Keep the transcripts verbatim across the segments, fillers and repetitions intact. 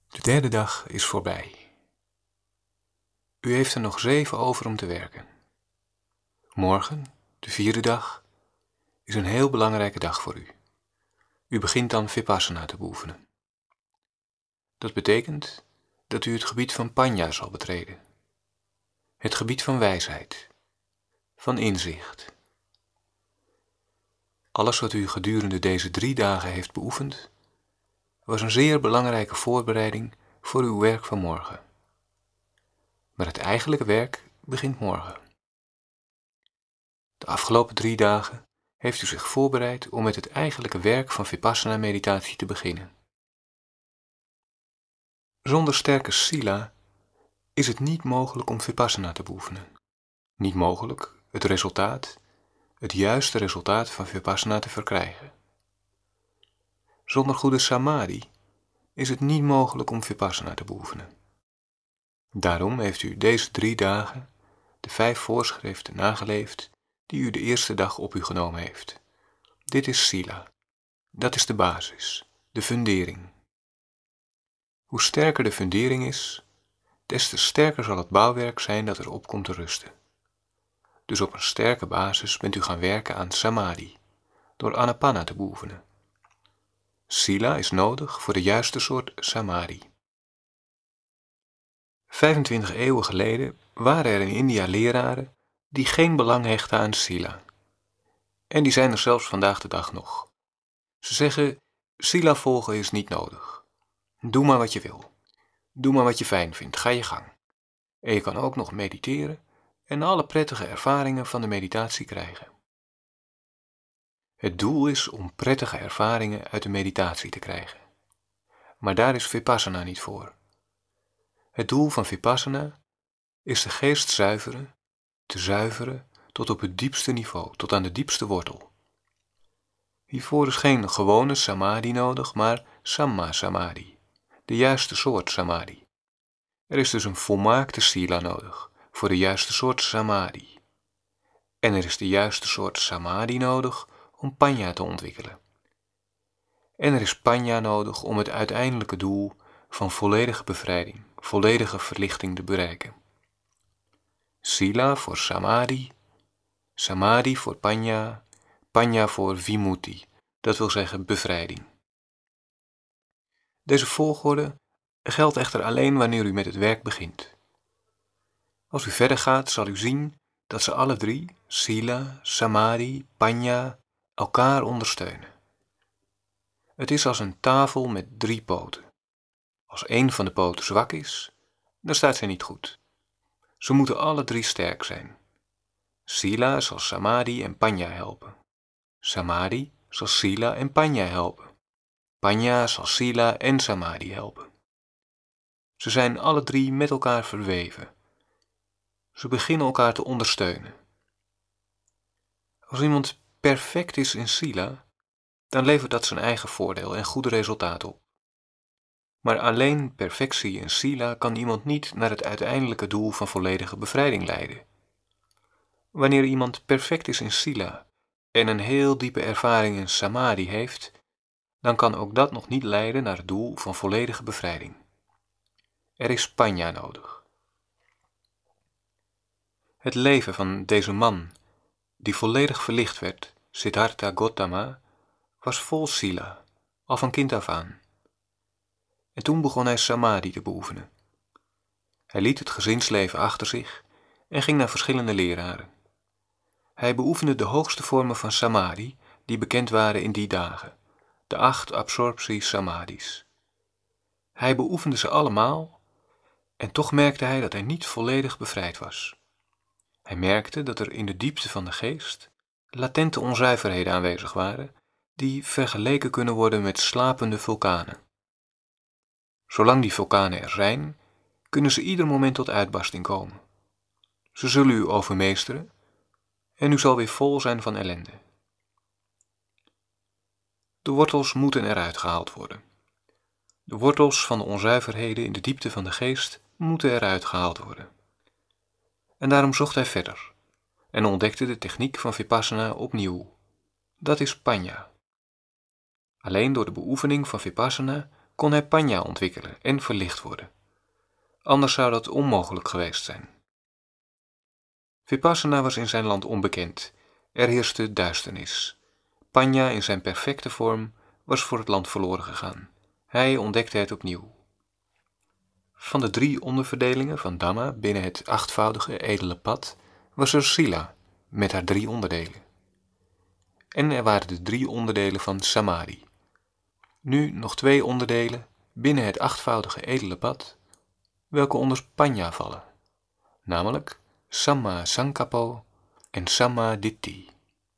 De derde dag is voorbij. U heeft er nog zeven over om te werken. Morgen, de vierde dag, is een heel belangrijke dag voor u. U begint dan Vipassana te beoefenen. Dat betekent dat u het gebied van Panya zal betreden. Het gebied van wijsheid, van inzicht. Alles wat u gedurende deze drie dagen heeft beoefend, was een zeer belangrijke voorbereiding voor uw werk van morgen. Maar het eigenlijke werk begint morgen. De afgelopen drie dagen heeft u zich voorbereid om met het eigenlijke werk van Vipassana-meditatie te beginnen. Zonder sterke sila is het niet mogelijk om Vipassana te beoefenen. Niet mogelijk het resultaat, het juiste resultaat van Vipassana te verkrijgen. Zonder goede samadhi is het niet mogelijk om Vipassana te beoefenen. Daarom heeft u deze drie dagen de vijf voorschriften nageleefd die u de eerste dag op u genomen heeft. Dit is sila. Dat is de basis, de fundering. Hoe sterker de fundering is, des te sterker zal het bouwwerk zijn dat erop komt te rusten. Dus op een sterke basis bent u gaan werken aan samadhi, door anapana te beoefenen. Sila is nodig voor de juiste soort samadhi. vijfentwintig eeuwen geleden waren er in India leraren die geen belang hechten aan sila. En die zijn er zelfs vandaag de dag nog. Ze zeggen, sila volgen is niet nodig. Doe maar wat je wil. Doe maar wat je fijn vindt, ga je gang. En je kan ook nog mediteren en alle prettige ervaringen van de meditatie krijgen. Het doel is om prettige ervaringen uit de meditatie te krijgen. Maar daar is Vipassana niet voor. Het doel van Vipassana is de geest zuiveren, te zuiveren tot op het diepste niveau, tot aan de diepste wortel. Hiervoor is geen gewone samadhi nodig, maar samma samadhi, de juiste soort samadhi. Er is dus een volmaakte sila nodig, voor de juiste soort samadhi. En er is de juiste soort samadhi nodig om panya te ontwikkelen. En er is panya nodig om het uiteindelijke doel van volledige bevrijding, volledige verlichting te bereiken. Sila voor samadhi, samadhi voor panya, panya voor vimutti, dat wil zeggen bevrijding. Deze volgorde geldt echter alleen wanneer u met het werk begint. Als u verder gaat, zal u zien dat ze alle drie, sila, samadhi, panya, elkaar ondersteunen. Het is als een tafel met drie poten. Als één van de poten zwak is, dan staat zij niet goed. Ze moeten alle drie sterk zijn. Sila zal samadhi en panya helpen. Samadhi zal sila en panya helpen. Panya zal sila en samadhi helpen. Ze zijn alle drie met elkaar verweven. Ze beginnen elkaar te ondersteunen. Als iemand perfect is in sila, dan levert dat zijn eigen voordeel en goede resultaten op. Maar alleen perfectie in sila kan iemand niet naar het uiteindelijke doel van volledige bevrijding leiden. Wanneer iemand perfect is in sila en een heel diepe ervaring in samadhi heeft, dan kan ook dat nog niet leiden naar het doel van volledige bevrijding. Er is panya nodig. Het leven van deze man, die volledig verlicht werd, Siddhartha Gautama, was vol sila, al van kind af aan. En toen begon hij samadhi te beoefenen. Hij liet het gezinsleven achter zich en ging naar verschillende leraren. Hij beoefende de hoogste vormen van samadhi die bekend waren in die dagen, de acht absorptie samadhis. Hij beoefende ze allemaal en toch merkte hij dat hij niet volledig bevrijd was. Hij merkte dat er in de diepte van de geest latente onzuiverheden aanwezig waren die vergeleken kunnen worden met slapende vulkanen. Zolang die vulkanen er zijn, kunnen ze ieder moment tot uitbarsting komen. Ze zullen u overmeesteren en u zal weer vol zijn van ellende. De wortels moeten eruit gehaald worden. De wortels van de onzuiverheden in de diepte van de geest moeten eruit gehaald worden. En daarom zocht hij verder en ontdekte de techniek van Vipassana opnieuw. Dat is panya. Alleen door de beoefening van Vipassana kon hij Panya ontwikkelen en verlicht worden. Anders zou dat onmogelijk geweest zijn. Vipassana was in zijn land onbekend. Er heerste duisternis. Panya in zijn perfecte vorm was voor het land verloren gegaan. Hij ontdekte het opnieuw. Van de drie onderverdelingen van Dhamma binnen het achtvoudige edele pad was er Sila met haar drie onderdelen. En er waren de drie onderdelen van Samadhi. Nu nog twee onderdelen binnen het achtvoudige edele pad, welke onder Panya vallen, namelijk Samma Sankappo en Samma Ditti.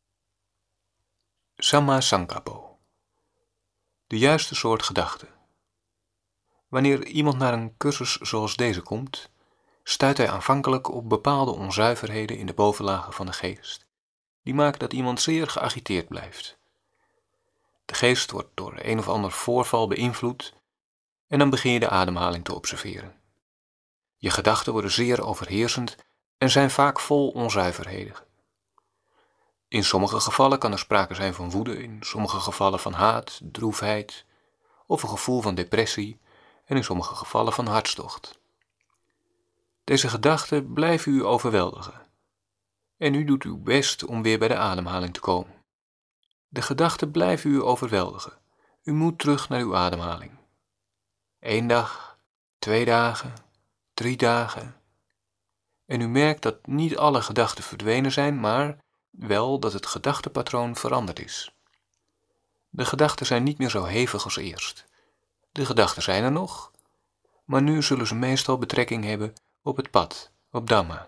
Samma Sankappo. De juiste soort gedachte. Wanneer iemand naar een cursus zoals deze komt, stuit hij aanvankelijk op bepaalde onzuiverheden in de bovenlagen van de geest, die maken dat iemand zeer geagiteerd blijft. De geest wordt door een of ander voorval beïnvloed en dan begin je de ademhaling te observeren. Je gedachten worden zeer overheersend en zijn vaak vol onzuiverheden. In sommige gevallen kan er sprake zijn van woede, in sommige gevallen van haat, droefheid of een gevoel van depressie en in sommige gevallen van hartstocht. Deze gedachten blijven u overweldigen en u doet uw best om weer bij de ademhaling te komen. De gedachten blijven u overweldigen. U moet terug naar uw ademhaling. Eén dag, twee dagen, drie dagen. En u merkt dat niet alle gedachten verdwenen zijn, maar wel dat het gedachtepatroon veranderd is. De gedachten zijn niet meer zo hevig als eerst. De gedachten zijn er nog, maar nu zullen ze meestal betrekking hebben op het pad, op Dhamma.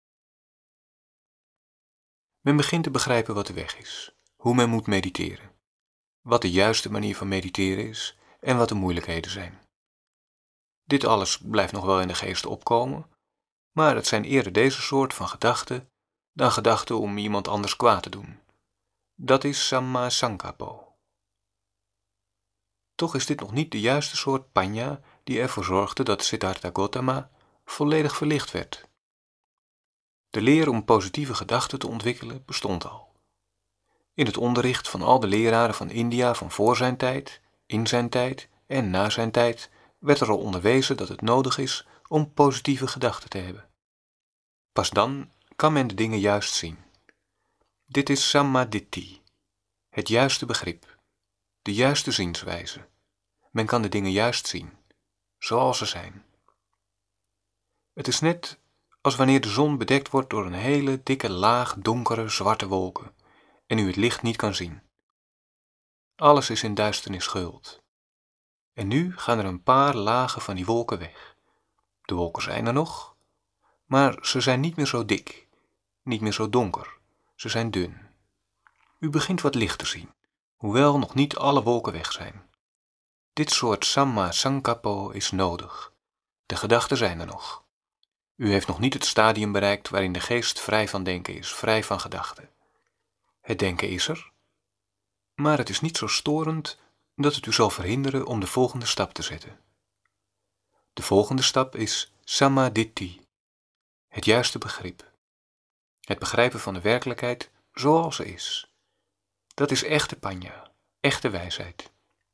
Men begint te begrijpen wat de weg is, hoe men moet mediteren, wat de juiste manier van mediteren is en wat de moeilijkheden zijn. Dit alles blijft nog wel in de geest opkomen, maar het zijn eerder deze soort van gedachten dan gedachten om iemand anders kwaad te doen. Dat is Samma Sankappo. Toch is dit nog niet de juiste soort Panya die ervoor zorgde dat Siddhartha Gautama volledig verlicht werd. De leer om positieve gedachten te ontwikkelen bestond al. In het onderricht van al de leraren van India van voor zijn tijd, in zijn tijd en na zijn tijd werd er al onderwezen dat het nodig is om positieve gedachten te hebben. Pas dan kan men de dingen juist zien. Dit is Samadhi, het juiste begrip, de juiste zienswijze. Men kan de dingen juist zien, zoals ze zijn. Het is net als wanneer de zon bedekt wordt door een hele dikke laag donkere zwarte wolken en u het licht niet kan zien. Alles is in duisternis gehuld. En nu gaan er een paar lagen van die wolken weg. De wolken zijn er nog, maar ze zijn niet meer zo dik, niet meer zo donker, ze zijn dun. U begint wat licht te zien, hoewel nog niet alle wolken weg zijn. Dit soort Samma Sankappo is nodig. De gedachten zijn er nog. U heeft nog niet het stadium bereikt waarin de geest vrij van denken is, vrij van gedachten. Het denken is er, maar het is niet zo storend dat het u zal verhinderen om de volgende stap te zetten. De volgende stap is Samadhi, het juiste begrip. Het begrijpen van de werkelijkheid zoals ze is. Dat is echte Panya, echte wijsheid.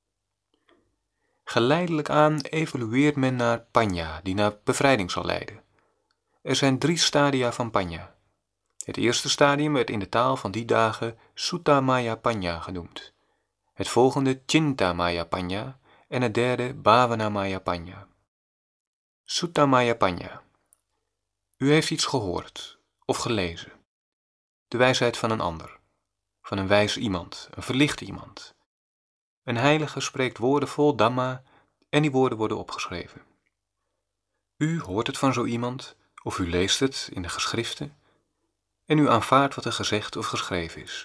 Geleidelijk aan evolueert men naar Panya, die naar bevrijding zal leiden. Er zijn drie stadia van Panya. Het eerste stadium werd in de taal van die dagen Suttamaya Panya genoemd. Het volgende Chintamaya Panya en het derde Bhavanamaya Panya. Suttamaya Panya. U heeft iets gehoord of gelezen. De wijsheid van een ander, van een wijs iemand, een verlicht iemand. Een heilige spreekt woorden vol Dhamma en die woorden worden opgeschreven. U hoort het van zo iemand of u leest het in de geschriften en u aanvaardt wat er gezegd of geschreven is.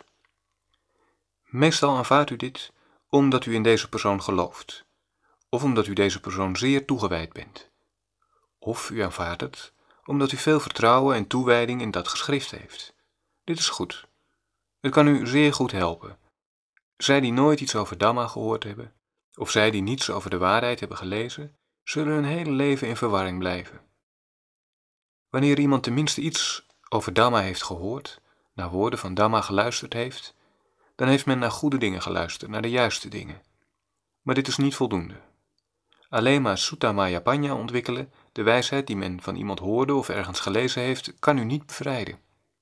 Meestal aanvaardt u dit omdat u in deze persoon gelooft, of omdat u deze persoon zeer toegewijd bent. Of u aanvaardt het omdat u veel vertrouwen en toewijding in dat geschrift heeft. Dit is goed. Het kan u zeer goed helpen. Zij die nooit iets over Dhamma gehoord hebben, of zij die niets over de waarheid hebben gelezen, zullen hun hele leven in verwarring blijven. Wanneer iemand tenminste iets over Dhamma heeft gehoord, naar woorden van Dhamma geluisterd heeft, dan heeft men naar goede dingen geluisterd, naar de juiste dingen. Maar dit is niet voldoende. Alleen maar Sutta Maya Panya ontwikkelen, de wijsheid die men van iemand hoorde of ergens gelezen heeft, kan u niet bevrijden.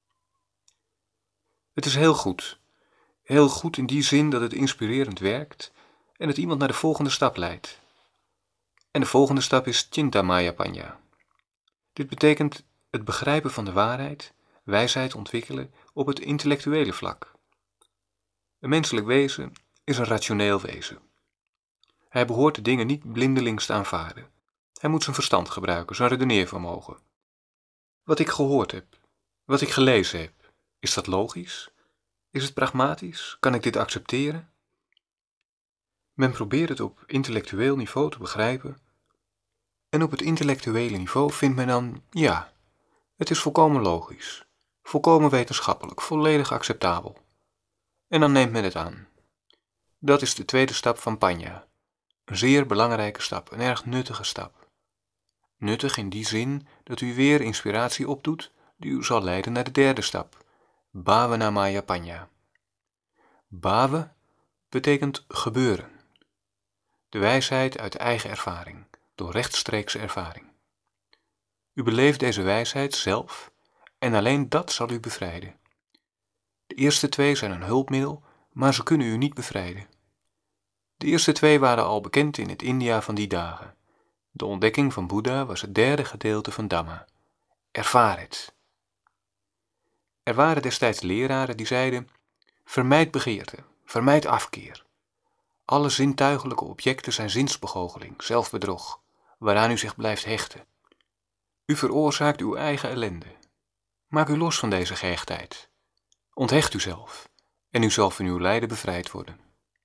Het is heel goed. Heel goed in die zin dat het inspirerend werkt en het iemand naar de volgende stap leidt. En de volgende stap is Chinta Maya Panya. Dit betekent het begrijpen van de waarheid, wijsheid ontwikkelen op het intellectuele vlak. Een menselijk wezen is een rationeel wezen. Hij behoort de dingen niet blindelings te aanvaarden. Hij moet zijn verstand gebruiken, zijn redeneervermogen. Wat ik gehoord heb, wat ik gelezen heb, is dat logisch? Is het pragmatisch? Kan ik dit accepteren? Men probeert het op intellectueel niveau te begrijpen. En op het intellectuele niveau vindt men dan, ja, het is volkomen logisch, volkomen wetenschappelijk, volledig acceptabel. En dan neemt men het aan. Dat is de tweede stap van Panya. Een zeer belangrijke stap, een erg nuttige stap. Nuttig in die zin dat u weer inspiratie opdoet die u zal leiden naar de derde stap, Bhavana Maya Panya. Bhava betekent gebeuren. De wijsheid uit eigen ervaring, door rechtstreekse ervaring. U beleeft deze wijsheid zelf en alleen dat zal u bevrijden. De eerste twee zijn een hulpmiddel, maar ze kunnen u niet bevrijden. De eerste twee waren al bekend in het India van die dagen. De ontdekking van Boeddha was het derde gedeelte van Dhamma. Ervaar het. Er waren destijds leraren die zeiden, vermijd begeerte, vermijd afkeer. Alle zintuigelijke objecten zijn zinsbegoocheling, zelfbedrog, waaraan u zich blijft hechten. U veroorzaakt uw eigen ellende. Maak u los van deze gehechtheid. Onthecht uzelf en u zal van uw lijden bevrijd worden.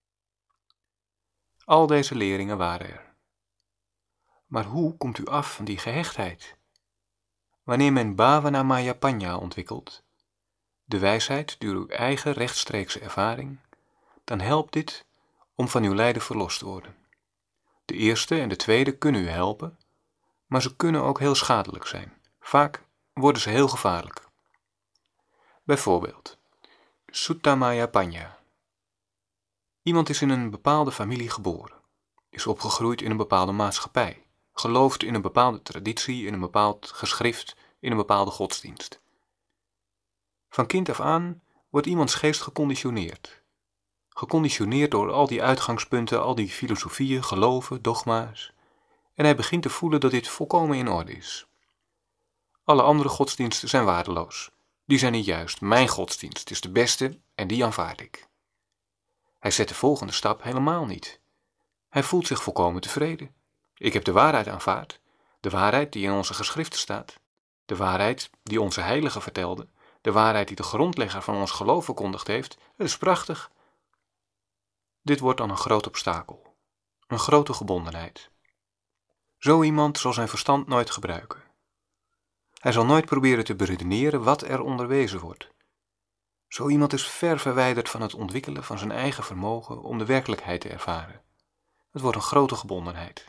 Al deze leringen waren er. Maar hoe komt u af van die gehechtheid? Wanneer men Bhavana Maya Panya ontwikkelt, de wijsheid door uw eigen rechtstreekse ervaring, dan helpt dit om van uw lijden verlost te worden. De eerste en de tweede kunnen u helpen, maar ze kunnen ook heel schadelijk zijn. Vaak worden ze heel gevaarlijk. Bijvoorbeeld, Sutta Maya Panya. Iemand is in een bepaalde familie geboren, is opgegroeid in een bepaalde maatschappij, gelooft in een bepaalde traditie, in een bepaald geschrift, in een bepaalde godsdienst. Van kind af aan wordt iemands geest geconditioneerd. Geconditioneerd door al die uitgangspunten, al die filosofieën, geloven, dogma's. En hij begint te voelen dat dit volkomen in orde is. Alle andere godsdiensten zijn waardeloos. Die zijn niet juist. Mijn godsdienst is de beste en die aanvaard ik. Hij zet de volgende stap helemaal niet. Hij voelt zich volkomen tevreden. Ik heb de waarheid aanvaard. De waarheid die in onze geschriften staat. De waarheid die onze heilige vertelde. De waarheid die de grondlegger van ons geloof verkondigd heeft. Het is prachtig. Dit wordt dan een groot obstakel. Een grote gebondenheid. Zo iemand zal zijn verstand nooit gebruiken. Hij zal nooit proberen te beredeneren wat er onderwezen wordt. Zo iemand is ver verwijderd van het ontwikkelen van zijn eigen vermogen om de werkelijkheid te ervaren. Het wordt een grote gebondenheid.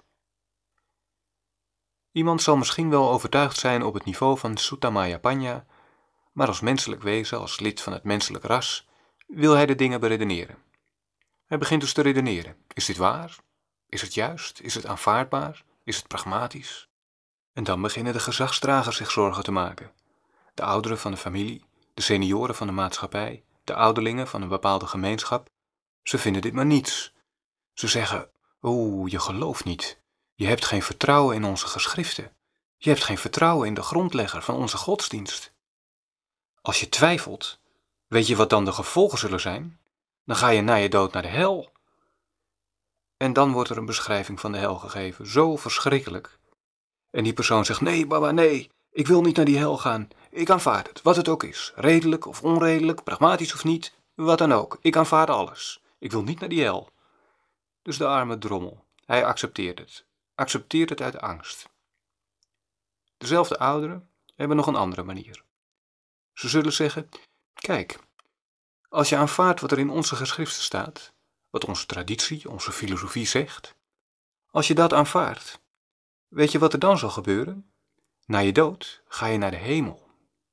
Iemand zal misschien wel overtuigd zijn op het niveau van Sutta Maya Panya, maar als menselijk wezen, als lid van het menselijk ras, wil hij de dingen beredeneren. Hij begint dus te redeneren. Is dit waar? Is het juist? Is het aanvaardbaar? Is het pragmatisch? En dan beginnen de gezagsdragers zich zorgen te maken. De ouderen van de familie, de senioren van de maatschappij, de ouderlingen van een bepaalde gemeenschap. Ze vinden dit maar niets. Ze zeggen, oeh, je gelooft niet. Je hebt geen vertrouwen in onze geschriften. Je hebt geen vertrouwen in de grondlegger van onze godsdienst. Als je twijfelt, weet je wat dan de gevolgen zullen zijn? Dan ga je na je dood naar de hel. En dan wordt er een beschrijving van de hel gegeven, zo verschrikkelijk. En die persoon zegt, nee baba, nee, ik wil niet naar die hel gaan. Ik aanvaard het, wat het ook is. Redelijk of onredelijk, pragmatisch of niet, wat dan ook. Ik aanvaard alles. Ik wil niet naar die hel. Dus de arme drommel, hij accepteert het. Accepteert het uit angst. Dezelfde ouderen hebben nog een andere manier. Ze zullen zeggen, kijk, als je aanvaardt wat er in onze geschriften staat, wat onze traditie, onze filosofie zegt, als je dat aanvaardt, weet je wat er dan zal gebeuren? Na je dood ga je naar de hemel.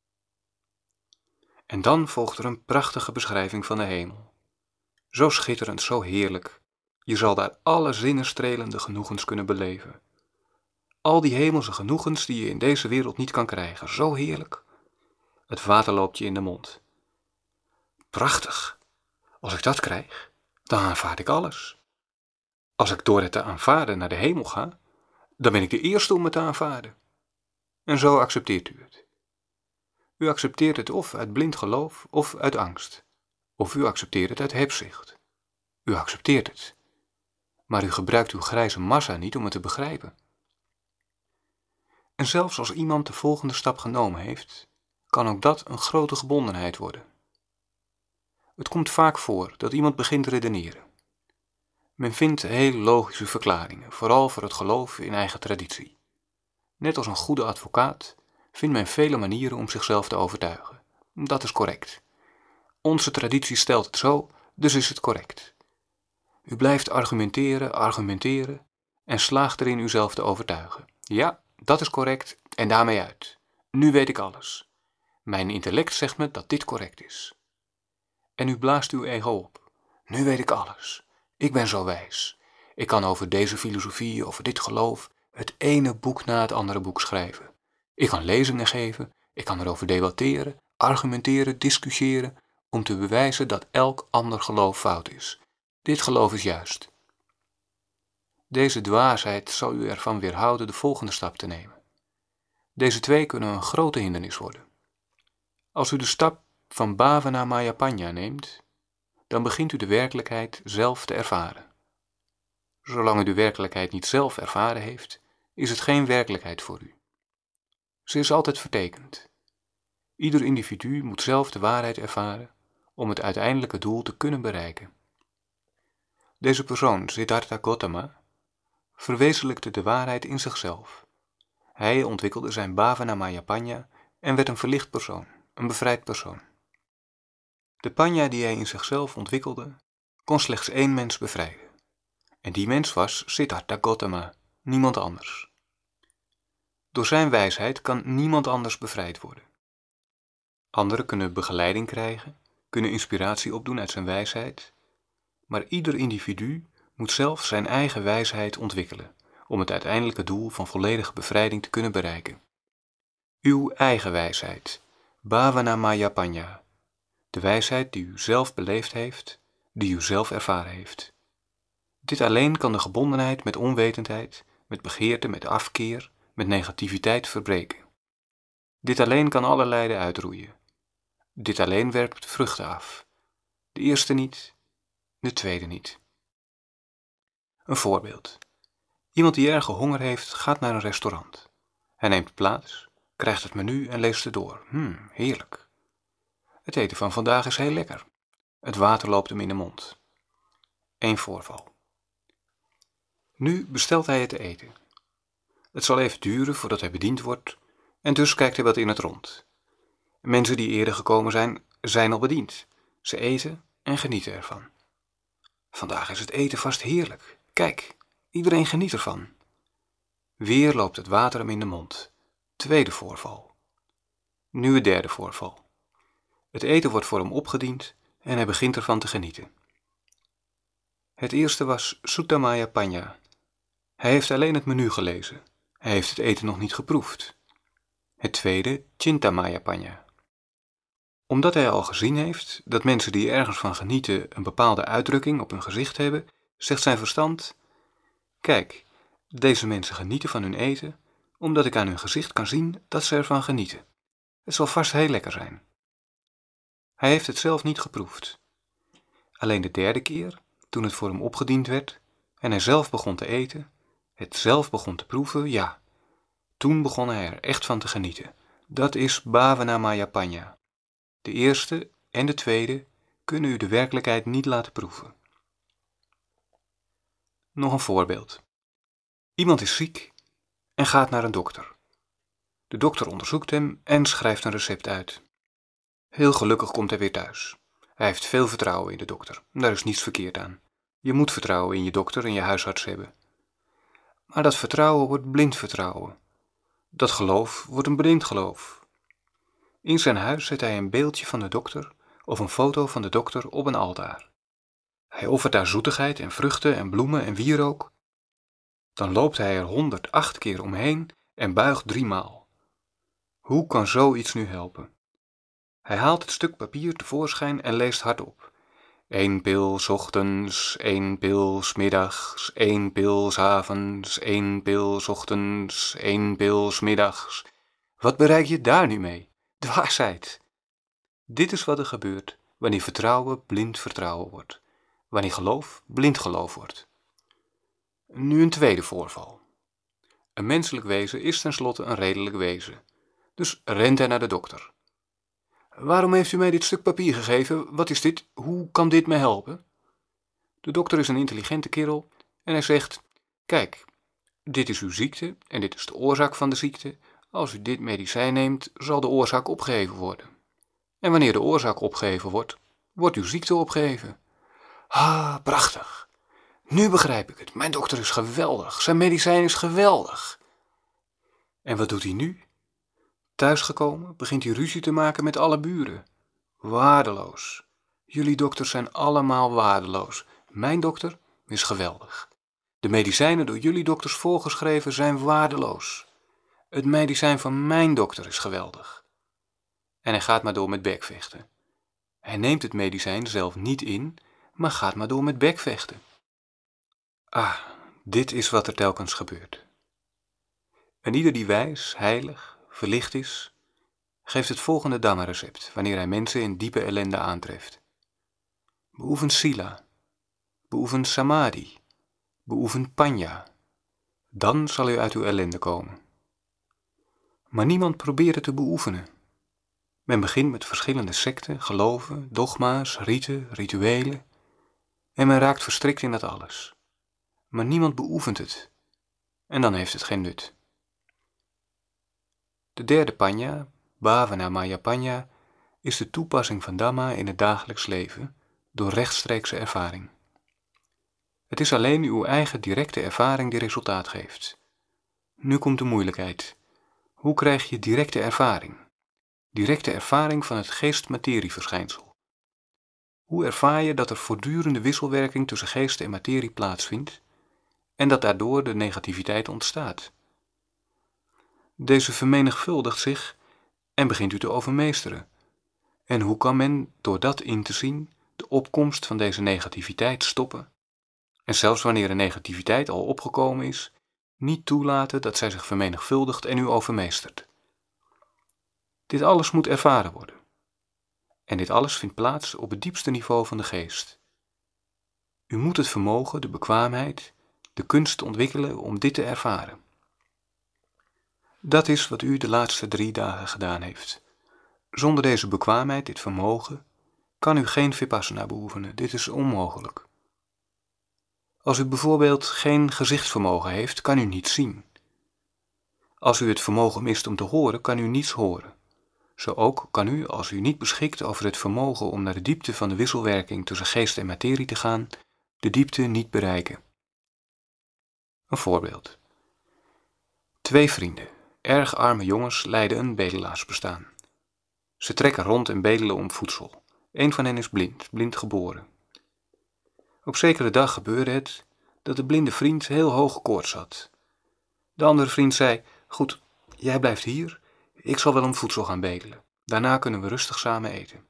En dan volgt er een prachtige beschrijving van de hemel. Zo schitterend, zo heerlijk, Je zal daar alle zinnenstrelende genoegens kunnen beleven. Al die hemelse genoegens die je in deze wereld niet kan krijgen. Zo heerlijk. Het water loopt je in de mond. Prachtig. Als ik dat krijg, dan aanvaard ik alles. Als ik door het te aanvaarden naar de hemel ga, dan ben ik de eerste om het te aanvaarden. En zo accepteert u het. U accepteert het of uit blind geloof of uit angst. Of u accepteert het uit hebzucht. U accepteert het. Maar u gebruikt uw grijze massa niet om het te begrijpen. En zelfs als iemand de volgende stap genomen heeft, kan ook dat een grote gebondenheid worden. Het komt vaak voor dat iemand begint te redeneren. Men vindt heel logische verklaringen, vooral voor het geloof in eigen traditie. Net als een goede advocaat vindt men vele manieren om zichzelf te overtuigen. Dat is correct. Onze traditie stelt het zo, dus is het correct. U blijft argumenteren, argumenteren en slaagt erin uzelf te overtuigen. Ja, dat is correct en daarmee uit. Nu weet ik alles. Mijn intellect zegt me dat dit correct is. En u blaast uw ego op. Nu weet ik alles. Ik ben zo wijs. Ik kan over deze filosofie, over dit geloof, het ene boek na het andere boek schrijven. Ik kan lezingen geven, ik kan erover debatteren, argumenteren, discussiëren, om te bewijzen dat elk ander geloof fout is. Dit geloof is juist. Deze dwaasheid zal u ervan weerhouden de volgende stap te nemen. Deze twee kunnen een grote hindernis worden. Als u de stap van Bhavana Mayapanya neemt, dan begint u de werkelijkheid zelf te ervaren. Zolang u de werkelijkheid niet zelf ervaren heeft, is het geen werkelijkheid voor u. Ze is altijd vertekend. Ieder individu moet zelf de waarheid ervaren om het uiteindelijke doel te kunnen bereiken. Deze persoon, Siddhartha Gautama, verwezenlijkte de waarheid in zichzelf. Hij ontwikkelde zijn Bhavana Mayapanya en werd een verlicht persoon, een bevrijd persoon. De panya die hij in zichzelf ontwikkelde, kon slechts één mens bevrijden. En die mens was Siddhartha Gautama, niemand anders. Door zijn wijsheid kan niemand anders bevrijd worden. Anderen kunnen begeleiding krijgen, kunnen inspiratie opdoen uit zijn wijsheid, maar ieder individu moet zelf zijn eigen wijsheid ontwikkelen om het uiteindelijke doel van volledige bevrijding te kunnen bereiken. Uw eigen wijsheid, Bhavana Mayapanya, de wijsheid die u zelf beleefd heeft, die u zelf ervaren heeft. Dit alleen kan de gebondenheid met onwetendheid, met begeerte, met afkeer, met negativiteit verbreken. Dit alleen kan alle lijden uitroeien. Dit alleen werpt vruchten af. De eerste niet, de tweede niet. Een voorbeeld. Iemand die erge honger heeft, gaat naar een restaurant. Hij neemt plaats, krijgt het menu en leest het door. Hmm, heerlijk. Het eten van vandaag is heel lekker. Het water loopt hem in de mond. Eén voorval. Nu bestelt hij het eten. Het zal even duren voordat hij bediend wordt en dus kijkt hij wat in het rond. Mensen die eerder gekomen zijn, zijn al bediend. Ze eten en genieten ervan. Vandaag is het eten vast heerlijk. Kijk, iedereen geniet ervan. Weer loopt het water hem in de mond. Tweede voorval. Nu het derde voorval. Het eten wordt voor hem opgediend en hij begint ervan te genieten. Het eerste was Sutta Mayapanya. Hij heeft alleen het menu gelezen. Hij heeft het eten nog niet geproefd. Het tweede, Chinta Mayapanya. Omdat hij al gezien heeft dat mensen die ergens van genieten een bepaalde uitdrukking op hun gezicht hebben, zegt zijn verstand: kijk, deze mensen genieten van hun eten, omdat ik aan hun gezicht kan zien dat ze ervan genieten. Het zal vast heel lekker zijn. Hij heeft het zelf niet geproefd. Alleen de derde keer, toen het voor hem opgediend werd en hij zelf begon te eten, het zelf begon te proeven, ja, toen begon hij er echt van te genieten. Dat is Bhavana Mayapanya. De eerste en de tweede kunnen u de werkelijkheid niet laten proeven. Nog een voorbeeld. Iemand is ziek en gaat naar een dokter. De dokter onderzoekt hem en schrijft een recept uit. Heel gelukkig komt hij weer thuis. Hij heeft veel vertrouwen in de dokter. Daar is niets verkeerd aan. Je moet vertrouwen in je dokter en je huisarts hebben. Maar dat vertrouwen wordt blind vertrouwen. Dat geloof wordt een blind geloof. In zijn huis zet hij een beeldje van de dokter of een foto van de dokter op een altaar. Hij offert daar zoetigheid en vruchten en bloemen en wierook. Dan loopt hij er honderd acht keer omheen en buigt driemaal. Hoe kan zoiets nu helpen? Hij haalt het stuk papier tevoorschijn en leest hardop. Eén pil 's ochtends, één pil 's middags, één pil 's avonds, één pil 's ochtends, één pil 's middags. Wat bereik je daar nu mee? Dwaasheid! Dit is wat er gebeurt wanneer vertrouwen blind vertrouwen wordt. Wanneer geloof blind geloof wordt. Nu een tweede voorval. Een menselijk wezen is tenslotte een redelijk wezen. Dus rent hij naar de dokter. Waarom heeft u mij dit stuk papier gegeven? Wat is dit? Hoe kan dit me helpen? De dokter is een intelligente kerel en hij zegt: kijk, dit is uw ziekte en dit is de oorzaak van de ziekte. Als u dit medicijn neemt, zal de oorzaak opgeheven worden. En wanneer de oorzaak opgeheven wordt, wordt uw ziekte opgeheven. Ah, prachtig. Nu begrijp ik het. Mijn dokter is geweldig. Zijn medicijn is geweldig. En wat doet hij nu? Thuisgekomen begint hij ruzie te maken met alle buren. Waardeloos. Jullie dokters zijn allemaal waardeloos. Mijn dokter is geweldig. De medicijnen door jullie dokters voorgeschreven zijn waardeloos. Het medicijn van mijn dokter is geweldig. En hij gaat maar door met bekvechten. Hij neemt het medicijn zelf niet in, maar gaat maar door met bekvechten. Ah, dit is wat er telkens gebeurt. En ieder die wijs, heilig, verlicht is, geeft het volgende Dhamma-recept wanneer hij mensen in diepe ellende aantreft. Beoefen sila, beoefen samadhi, beoefen panya. Dan zal u uit uw ellende komen. Maar niemand probeert het te beoefenen. Men begint met verschillende secten, geloven, dogma's, riten, rituelen. En men raakt verstrikt in dat alles. Maar niemand beoefent het. En dan heeft het geen nut. De derde panya, bhavana maya panya, is de toepassing van Dhamma in het dagelijks leven door rechtstreekse ervaring. Het is alleen uw eigen directe ervaring die resultaat geeft. Nu komt de moeilijkheid. Hoe krijg je directe ervaring? Directe ervaring van het geest-materie-verschijnsel. Hoe ervaar je dat er voortdurende wisselwerking tussen geest en materie plaatsvindt en dat daardoor de negativiteit ontstaat? Deze vermenigvuldigt zich en begint u te overmeesteren. En hoe kan men, door dat in te zien, de opkomst van deze negativiteit stoppen? En zelfs wanneer de negativiteit al opgekomen is, niet toelaten dat zij zich vermenigvuldigt en u overmeestert. Dit alles moet ervaren worden. En dit alles vindt plaats op het diepste niveau van de geest. U moet het vermogen, de bekwaamheid, de kunst ontwikkelen om dit te ervaren. Dat is wat u de laatste drie dagen gedaan heeft. Zonder deze bekwaamheid, dit vermogen, kan u geen vipassana beoefenen. Dit is onmogelijk. Als u bijvoorbeeld geen gezichtsvermogen heeft, kan u niets zien. Als u het vermogen mist om te horen, kan u niets horen. Zo ook kan u, als u niet beschikt over het vermogen om naar de diepte van de wisselwerking tussen geest en materie te gaan, de diepte niet bereiken. Een voorbeeld. Twee vrienden, erg arme jongens, leiden een bedelaarsbestaan. Ze trekken rond en bedelen om voedsel. Een van hen is blind, blind geboren. Op zekere dag gebeurde het dat de blinde vriend heel hoog koorts had. De andere vriend zei: goed, jij blijft hier, ik zal wel om voedsel gaan bedelen. Daarna kunnen we rustig samen eten.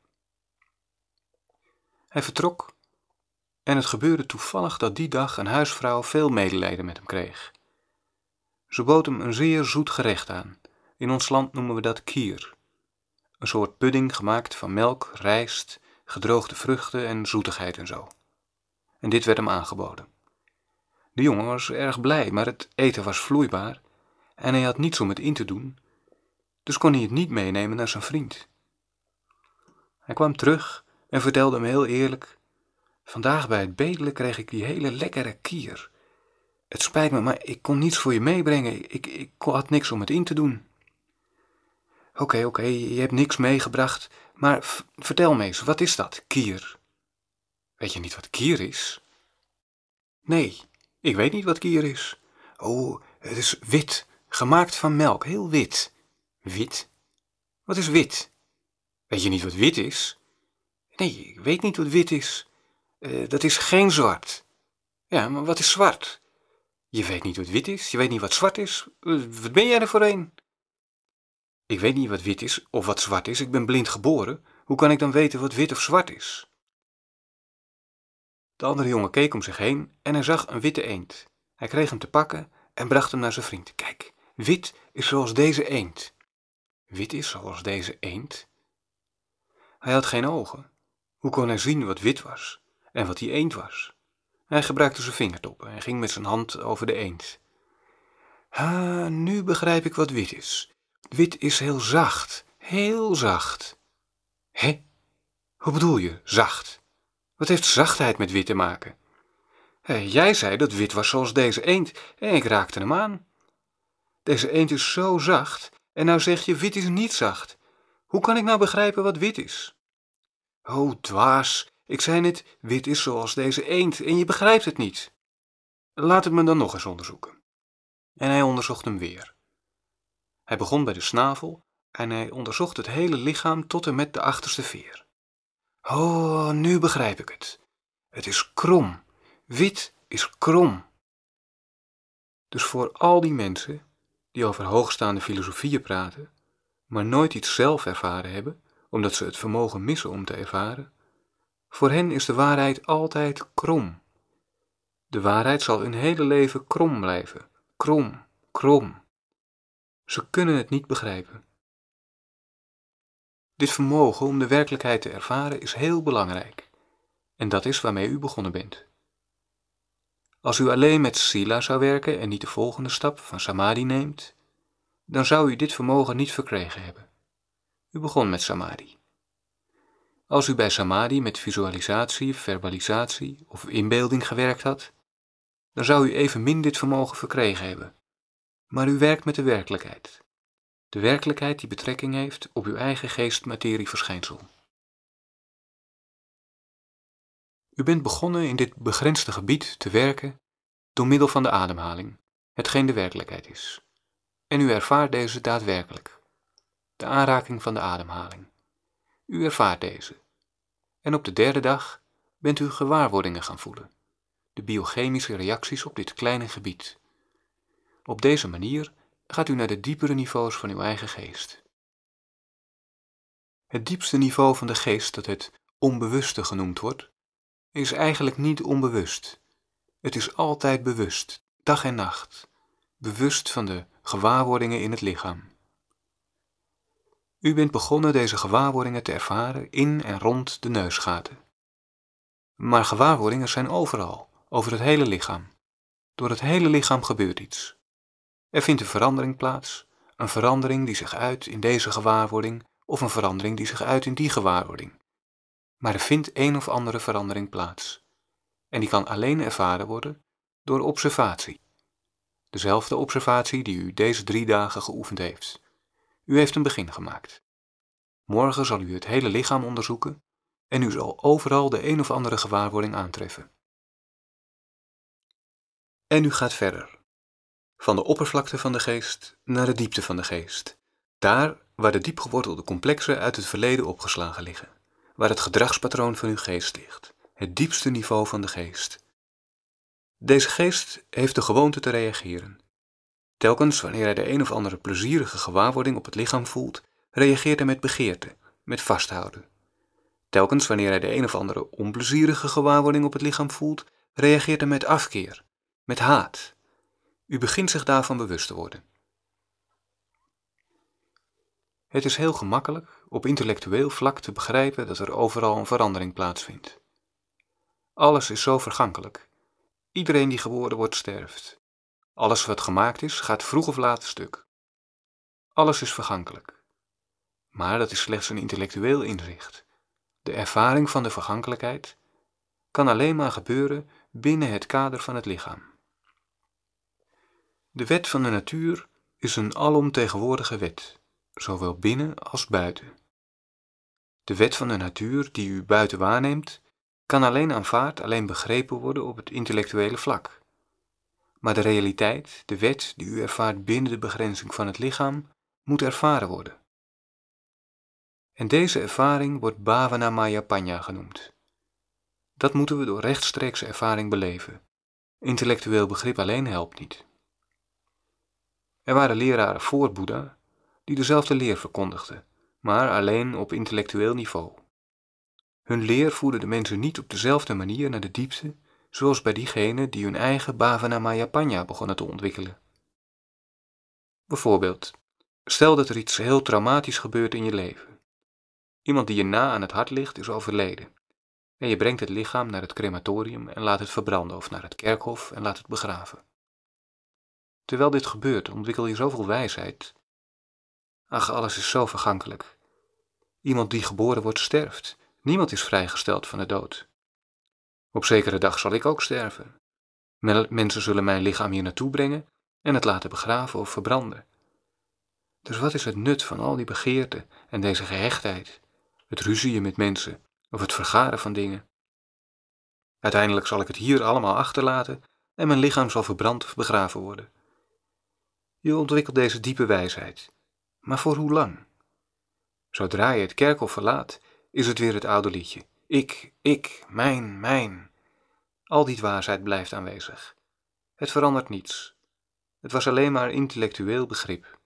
Hij vertrok en het gebeurde toevallig dat die dag een huisvrouw veel medelijden met hem kreeg. Ze bood hem een zeer zoet gerecht aan. In ons land noemen we dat kheer. Een soort pudding gemaakt van melk, rijst, gedroogde vruchten en zoetigheid en zo. En dit werd hem aangeboden. De jongen was erg blij, maar het eten was vloeibaar en hij had niets om het in te doen, dus kon hij het niet meenemen naar zijn vriend. Hij kwam terug en vertelde hem heel eerlijk: vandaag bij het bedelen kreeg ik die hele lekkere kheer. Het spijt me, maar ik kon niets voor je meebrengen. Ik, ik had niks om het in te doen. Oké, okay, oké, okay, je hebt niks meegebracht, maar v- vertel me eens, wat is dat, kheer? Weet je niet wat kheer is? Nee, ik weet niet wat kheer is. Oh, het is wit, gemaakt van melk, heel wit. Wit? Wat is wit? Weet je niet wat wit is? Nee, ik weet niet wat wit is. Uh, dat is geen zwart. Ja, maar wat is zwart? Je weet niet wat wit is, je weet niet wat zwart is. Uh, wat ben jij er voor een? Ik weet niet wat wit is of wat zwart is, ik ben blind geboren. Hoe kan ik dan weten wat wit of zwart is? De andere jongen keek om zich heen en hij zag een witte eend. Hij kreeg hem te pakken en bracht hem naar zijn vriend. Kijk, wit is zoals deze eend. Wit is zoals deze eend? Hij had geen ogen. Hoe kon hij zien wat wit was en wat die eend was? Hij gebruikte zijn vingertoppen en ging met zijn hand over de eend. Ha, nu begrijp ik wat wit is. Wit is heel zacht, heel zacht. Hé, hoe bedoel je, zacht? Wat heeft zachtheid met wit te maken? Hé, jij zei dat wit was zoals deze eend en ik raakte hem aan. Deze eend is zo zacht en nou zeg je wit is niet zacht. Hoe kan ik nou begrijpen wat wit is? Oh, dwaas, ik zei net, wit is zoals deze eend en je begrijpt het niet. Laat het me dan nog eens onderzoeken. En hij onderzocht hem weer. Hij begon bij de snavel en hij onderzocht het hele lichaam tot en met de achterste veer. Oh, nu begrijp ik het. Het is krom. Wit is krom. Dus voor al die mensen die over hoogstaande filosofieën praten, maar nooit iets zelf ervaren hebben, omdat ze het vermogen missen om te ervaren, voor hen is de waarheid altijd krom. De waarheid zal hun hele leven krom blijven. Krom, krom. Ze kunnen het niet begrijpen. Dit vermogen om de werkelijkheid te ervaren is heel belangrijk. En dat is waarmee u begonnen bent. Als u alleen met sila zou werken en niet de volgende stap van samadhi neemt, dan zou u dit vermogen niet verkregen hebben. U begon met samadhi. Als u bij samadhi met visualisatie, verbalisatie of inbeelding gewerkt had, dan zou u evenmin dit vermogen verkregen hebben. Maar u werkt met de werkelijkheid. De werkelijkheid die betrekking heeft op uw eigen geest-materie-verschijnsel. U bent begonnen in dit begrensde gebied te werken door middel van de ademhaling, hetgeen de werkelijkheid is. En u ervaart deze daadwerkelijk. De aanraking van de ademhaling. U ervaart deze. En op de derde dag bent u gewaarwordingen gaan voelen. De biochemische reacties op dit kleine gebied. Op deze manier gaat u naar de diepere niveaus van uw eigen geest. Het diepste niveau van de geest, dat het onbewuste genoemd wordt, is eigenlijk niet onbewust. Het is altijd bewust, dag en nacht, bewust van de gewaarwordingen in het lichaam. U bent begonnen deze gewaarwordingen te ervaren in en rond de neusgaten. Maar gewaarwordingen zijn overal, over het hele lichaam. Door het hele lichaam gebeurt iets. Er vindt een verandering plaats, een verandering die zich uit in deze gewaarwording of een verandering die zich uit in die gewaarwording. Maar er vindt een of andere verandering plaats. En die kan alleen ervaren worden door observatie. Dezelfde observatie die u deze drie dagen geoefend heeft. U heeft een begin gemaakt. Morgen zal u het hele lichaam onderzoeken en u zal overal de een of andere gewaarwording aantreffen. En u gaat verder. Van de oppervlakte van de geest naar de diepte van de geest. Daar waar de diepgewortelde complexen uit het verleden opgeslagen liggen. Waar het gedragspatroon van uw geest ligt. Het diepste niveau van de geest. Deze geest heeft de gewoonte te reageren. Telkens wanneer hij de een of andere plezierige gewaarwording op het lichaam voelt, reageert hij met begeerte, met vasthouden. Telkens wanneer hij de een of andere onplezierige gewaarwording op het lichaam voelt, reageert hij met afkeer, met haat. U begint zich daarvan bewust te worden. Het is heel gemakkelijk op intellectueel vlak te begrijpen dat er overal een verandering plaatsvindt. Alles is zo vergankelijk. Iedereen die geboren wordt sterft. Alles wat gemaakt is gaat vroeg of laat stuk. Alles is vergankelijk. Maar dat is slechts een intellectueel inzicht. De ervaring van de vergankelijkheid kan alleen maar gebeuren binnen het kader van het lichaam. De wet van de natuur is een alomtegenwoordige wet, zowel binnen als buiten. De wet van de natuur die u buiten waarneemt, kan alleen aanvaard, alleen begrepen worden op het intellectuele vlak. Maar de realiteit, de wet die u ervaart binnen de begrenzing van het lichaam, moet ervaren worden. En deze ervaring wordt Bhavana Maya Panya genoemd. Dat moeten we door rechtstreekse ervaring beleven. Intellectueel begrip alleen helpt niet. Er waren leraren voor Boeddha die dezelfde leer verkondigden, maar alleen op intellectueel niveau. Hun leer voerde de mensen niet op dezelfde manier naar de diepte, zoals bij diegenen die hun eigen Bhavana Mayapanya begonnen te ontwikkelen. Bijvoorbeeld, stel dat er iets heel traumatisch gebeurt in je leven. Iemand die je na aan het hart ligt is overleden. En je brengt het lichaam naar het crematorium en laat het verbranden of naar het kerkhof en laat het begraven. Terwijl dit gebeurt, ontwikkel je zoveel wijsheid. Ach, alles is zo vergankelijk. Iemand die geboren wordt sterft. Niemand is vrijgesteld van de dood. Op zekere dag zal ik ook sterven. Mensen zullen mijn lichaam hier naartoe brengen en het laten begraven of verbranden. Dus wat is het nut van al die begeerte en deze gehechtheid, het ruzieën met mensen of het vergaren van dingen? Uiteindelijk zal ik het hier allemaal achterlaten en mijn lichaam zal verbrand of begraven worden. Je ontwikkelt deze diepe wijsheid. Maar voor hoe lang? Zodra je het kerkhof verlaat, is het weer het oude liedje. Ik, ik, mijn, mijn. Al die dwaasheid blijft aanwezig. Het verandert niets. Het was alleen maar intellectueel begrip.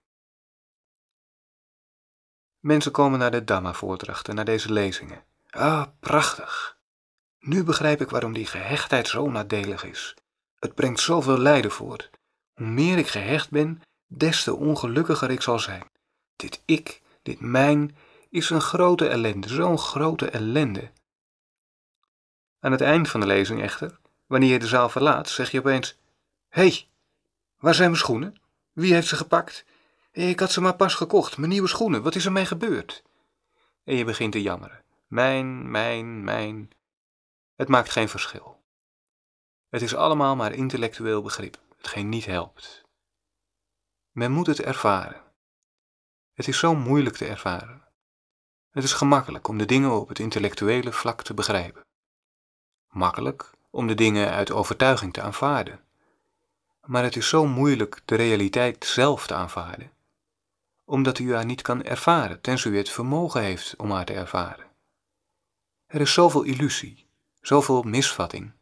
Mensen komen naar de Dhamma-voordrachten, naar deze lezingen. Ah, prachtig. Nu begrijp ik waarom die gehechtheid zo nadelig is. Het brengt zoveel lijden voort. Hoe meer ik gehecht ben, des te ongelukkiger ik zal zijn. Dit ik, dit mijn, is een grote ellende, zo'n grote ellende. Aan het eind van de lezing echter, wanneer je de zaal verlaat, zeg je opeens: Hé, hey, waar zijn mijn schoenen? Wie heeft ze gepakt? Ik had ze maar pas gekocht, mijn nieuwe schoenen, wat is ermee gebeurd? En je begint te jammeren. Mijn, mijn, mijn. Het maakt geen verschil. Het is allemaal maar intellectueel begrip, hetgeen niet helpt. Men moet het ervaren. Het is zo moeilijk te ervaren. Het is gemakkelijk om de dingen op het intellectuele vlak te begrijpen. Makkelijk om de dingen uit overtuiging te aanvaarden. Maar het is zo moeilijk de realiteit zelf te aanvaarden, omdat u haar niet kan ervaren, tenzij u het vermogen heeft om haar te ervaren. Er is zoveel illusie, zoveel misvatting.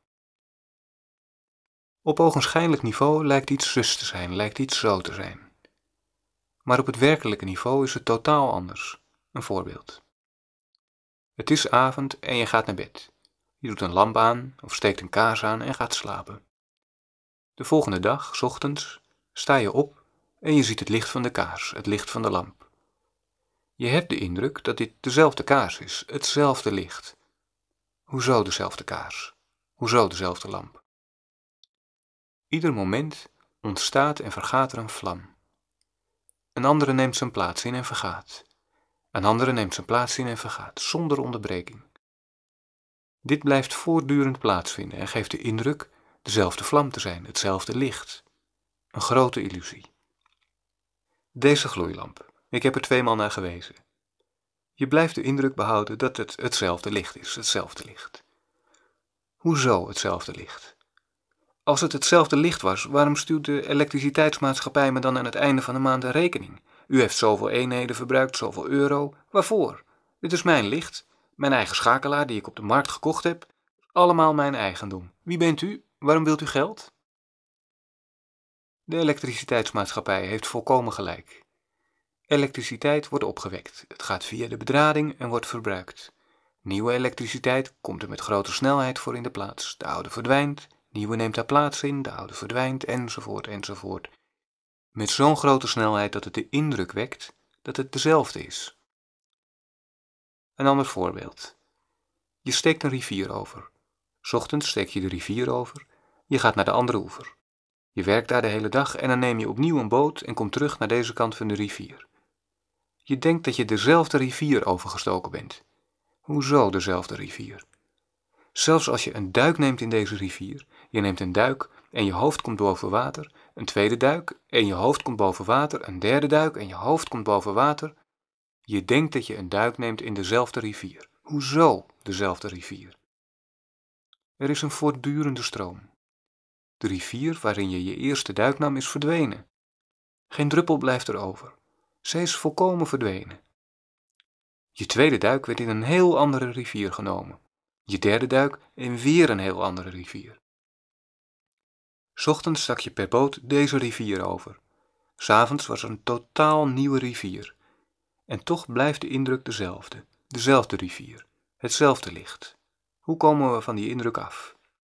Op ogenschijnlijk niveau lijkt iets zus te zijn, lijkt iets zo te zijn. Maar op het werkelijke niveau is het totaal anders. Een voorbeeld. Het is avond en je gaat naar bed. Je doet een lamp aan of steekt een kaars aan en gaat slapen. De volgende dag, 's ochtends, sta je op en je ziet het licht van de kaars, het licht van de lamp. Je hebt de indruk dat dit dezelfde kaars is, hetzelfde licht. Hoezo dezelfde kaars? Hoezo dezelfde lamp? Ieder moment ontstaat en vergaat er een vlam. Een andere neemt zijn plaats in en vergaat. Een andere neemt zijn plaats in en vergaat, zonder onderbreking. Dit blijft voortdurend plaatsvinden en geeft de indruk dezelfde vlam te zijn, hetzelfde licht. Een grote illusie. Deze gloeilamp, ik heb er tweemaal naar gewezen. Je blijft de indruk behouden dat het hetzelfde licht is, hetzelfde licht. Hoezo hetzelfde licht? Als het hetzelfde licht was, waarom stuurt de elektriciteitsmaatschappij me dan aan het einde van de maand een rekening? U heeft zoveel eenheden verbruikt, zoveel euro. Waarvoor? Dit is mijn licht, mijn eigen schakelaar die ik op de markt gekocht heb. Allemaal mijn eigendom. Wie bent u? Waarom wilt u geld? De elektriciteitsmaatschappij heeft volkomen gelijk. Elektriciteit wordt opgewekt. Het gaat via de bedrading en wordt verbruikt. Nieuwe elektriciteit komt er met grote snelheid voor in de plaats. De oude verdwijnt, nieuwe neemt haar plaats in, de oude verdwijnt, enzovoort, enzovoort. Met zo'n grote snelheid dat het de indruk wekt dat het dezelfde is. Een ander voorbeeld. Je steekt een rivier over. 's Ochtends steek je de rivier over. Je gaat naar de andere oever. Je werkt daar de hele dag en dan neem je opnieuw een boot en komt terug naar deze kant van de rivier. Je denkt dat je dezelfde rivier overgestoken bent. Hoezo dezelfde rivier? Zelfs als je een duik neemt in deze rivier, je neemt een duik en je hoofd komt boven water, een tweede duik en je hoofd komt boven water, een derde duik en je hoofd komt boven water. Je denkt dat je een duik neemt in dezelfde rivier. Hoezo dezelfde rivier? Er is een voortdurende stroom. De rivier waarin je je eerste duik nam is verdwenen. Geen druppel blijft er over. Zij is volkomen verdwenen. Je tweede duik werd in een heel andere rivier genomen. Je derde duik en weer een heel andere rivier. 's Ochtends stak je per boot deze rivier over. 's Avonds was er een totaal nieuwe rivier. En toch blijft de indruk dezelfde. Dezelfde rivier. Hetzelfde licht. Hoe komen we van die indruk af?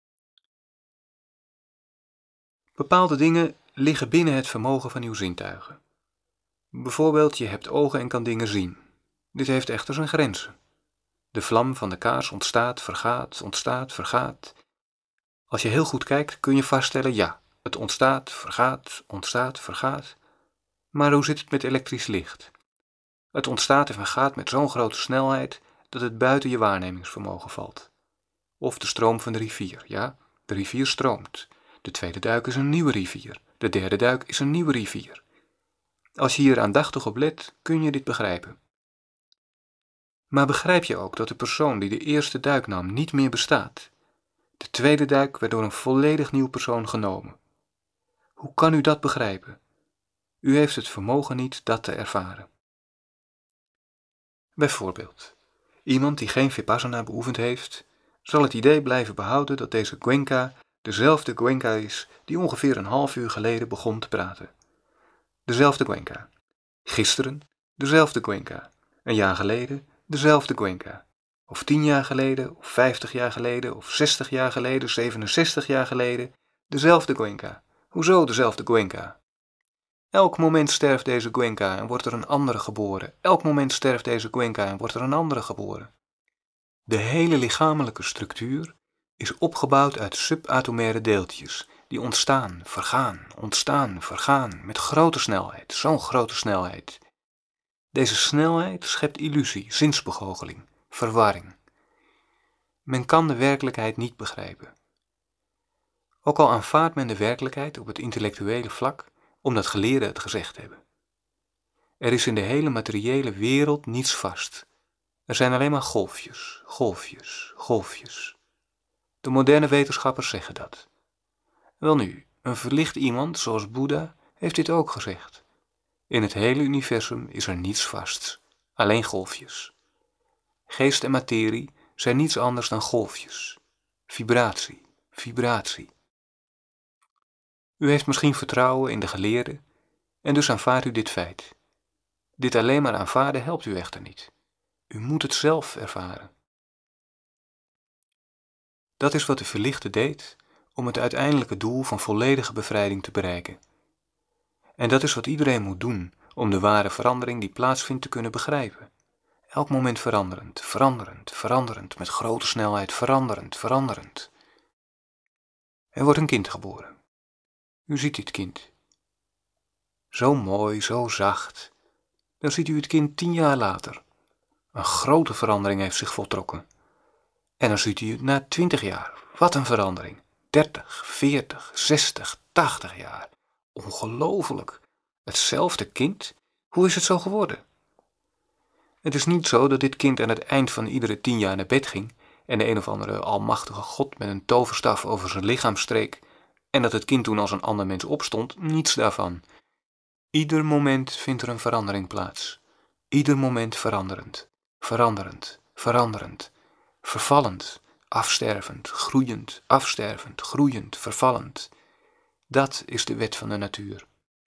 Bepaalde dingen liggen binnen het vermogen van uw zintuigen. Bijvoorbeeld, je hebt ogen en kan dingen zien. Dit heeft echter zijn grenzen. De vlam van de kaars ontstaat, vergaat, ontstaat, vergaat. Als je heel goed kijkt, kun je vaststellen, ja, het ontstaat, vergaat, ontstaat, vergaat. Maar hoe zit het met elektrisch licht? Het ontstaat en vergaat met zo'n grote snelheid dat het buiten je waarnemingsvermogen valt. Of de stroom van de rivier, ja, de rivier stroomt. De tweede duik is een nieuwe rivier. De derde duik is een nieuwe rivier. Als je hier aandachtig op let, kun je dit begrijpen. Maar begrijp je ook dat de persoon die de eerste duik nam niet meer bestaat? De tweede duik werd door een volledig nieuw persoon genomen. Hoe kan u dat begrijpen? U heeft het vermogen niet dat te ervaren. Bijvoorbeeld, iemand die geen Vipassana beoefend heeft, zal het idee blijven behouden dat deze Goenka dezelfde Goenka is die ongeveer een half uur geleden begon te praten. Dezelfde Goenka. Gisteren dezelfde Goenka. Een jaar geleden dezelfde Goenka. Of tien jaar geleden, of vijftig jaar geleden, of zestig jaar geleden, zevenenzestig jaar geleden, dezelfde Goenka. Hoezo dezelfde Goenka? Elk moment sterft deze Goenka en wordt er een andere geboren. Elk moment sterft deze Goenka en wordt er een andere geboren. De hele lichamelijke structuur is opgebouwd uit subatomaire deeltjes, die ontstaan, vergaan, ontstaan, vergaan, met grote snelheid, zo'n grote snelheid. Deze snelheid schept illusie, zinsbegoocheling, verwarring. Men kan de werkelijkheid niet begrijpen. Ook al aanvaardt men de werkelijkheid op het intellectuele vlak, omdat geleerden het gezegd hebben. Er is in de hele materiële wereld niets vast. Er zijn alleen maar golfjes, golfjes, golfjes. De moderne wetenschappers zeggen dat. Welnu, een verlicht iemand zoals Boeddha heeft dit ook gezegd. In het hele universum is er niets vasts, alleen golfjes. Geest en materie zijn niets anders dan golfjes. Vibratie, vibratie. U heeft misschien vertrouwen in de geleerden en dus aanvaardt u dit feit. Dit alleen maar aanvaarden helpt u echter niet. U moet het zelf ervaren. Dat is wat de verlichte deed om het uiteindelijke doel van volledige bevrijding te bereiken. En dat is wat iedereen moet doen om de ware verandering die plaatsvindt te kunnen begrijpen. Elk moment veranderend, veranderend, veranderend, met grote snelheid veranderend, veranderend. Er wordt een kind geboren. U ziet dit kind. Zo mooi, zo zacht. Dan ziet u het kind tien jaar later. Een grote verandering heeft zich voltrokken. En dan ziet u het na twintig jaar. Wat een verandering. dertig, veertig, zestig, tachtig jaar. Ongelooflijk. Hetzelfde kind? Hoe is het zo geworden? Het is niet zo dat dit kind aan het eind van iedere tien jaar naar bed ging en de een of andere almachtige God met een toverstaf over zijn lichaam streek en dat het kind toen als een ander mens opstond, niets daarvan. Ieder moment vindt er een verandering plaats. Ieder moment veranderend, veranderend, veranderend, vervallend, afstervend, groeiend, afstervend, groeiend, vervallend. Dat is de wet van de natuur.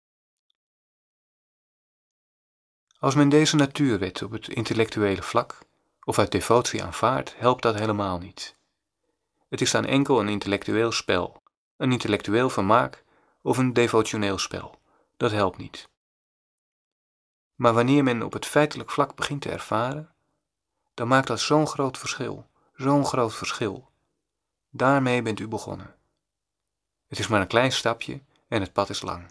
Als men deze natuurwet op het intellectuele vlak of uit devotie aanvaardt, helpt dat helemaal niet. Het is dan enkel een intellectueel spel, een intellectueel vermaak of een devotioneel spel. Dat helpt niet. Maar wanneer men op het feitelijk vlak begint te ervaren, dan maakt dat zo'n groot verschil, zo'n groot verschil. Daarmee bent u begonnen. Het is maar een klein stapje en het pad is lang.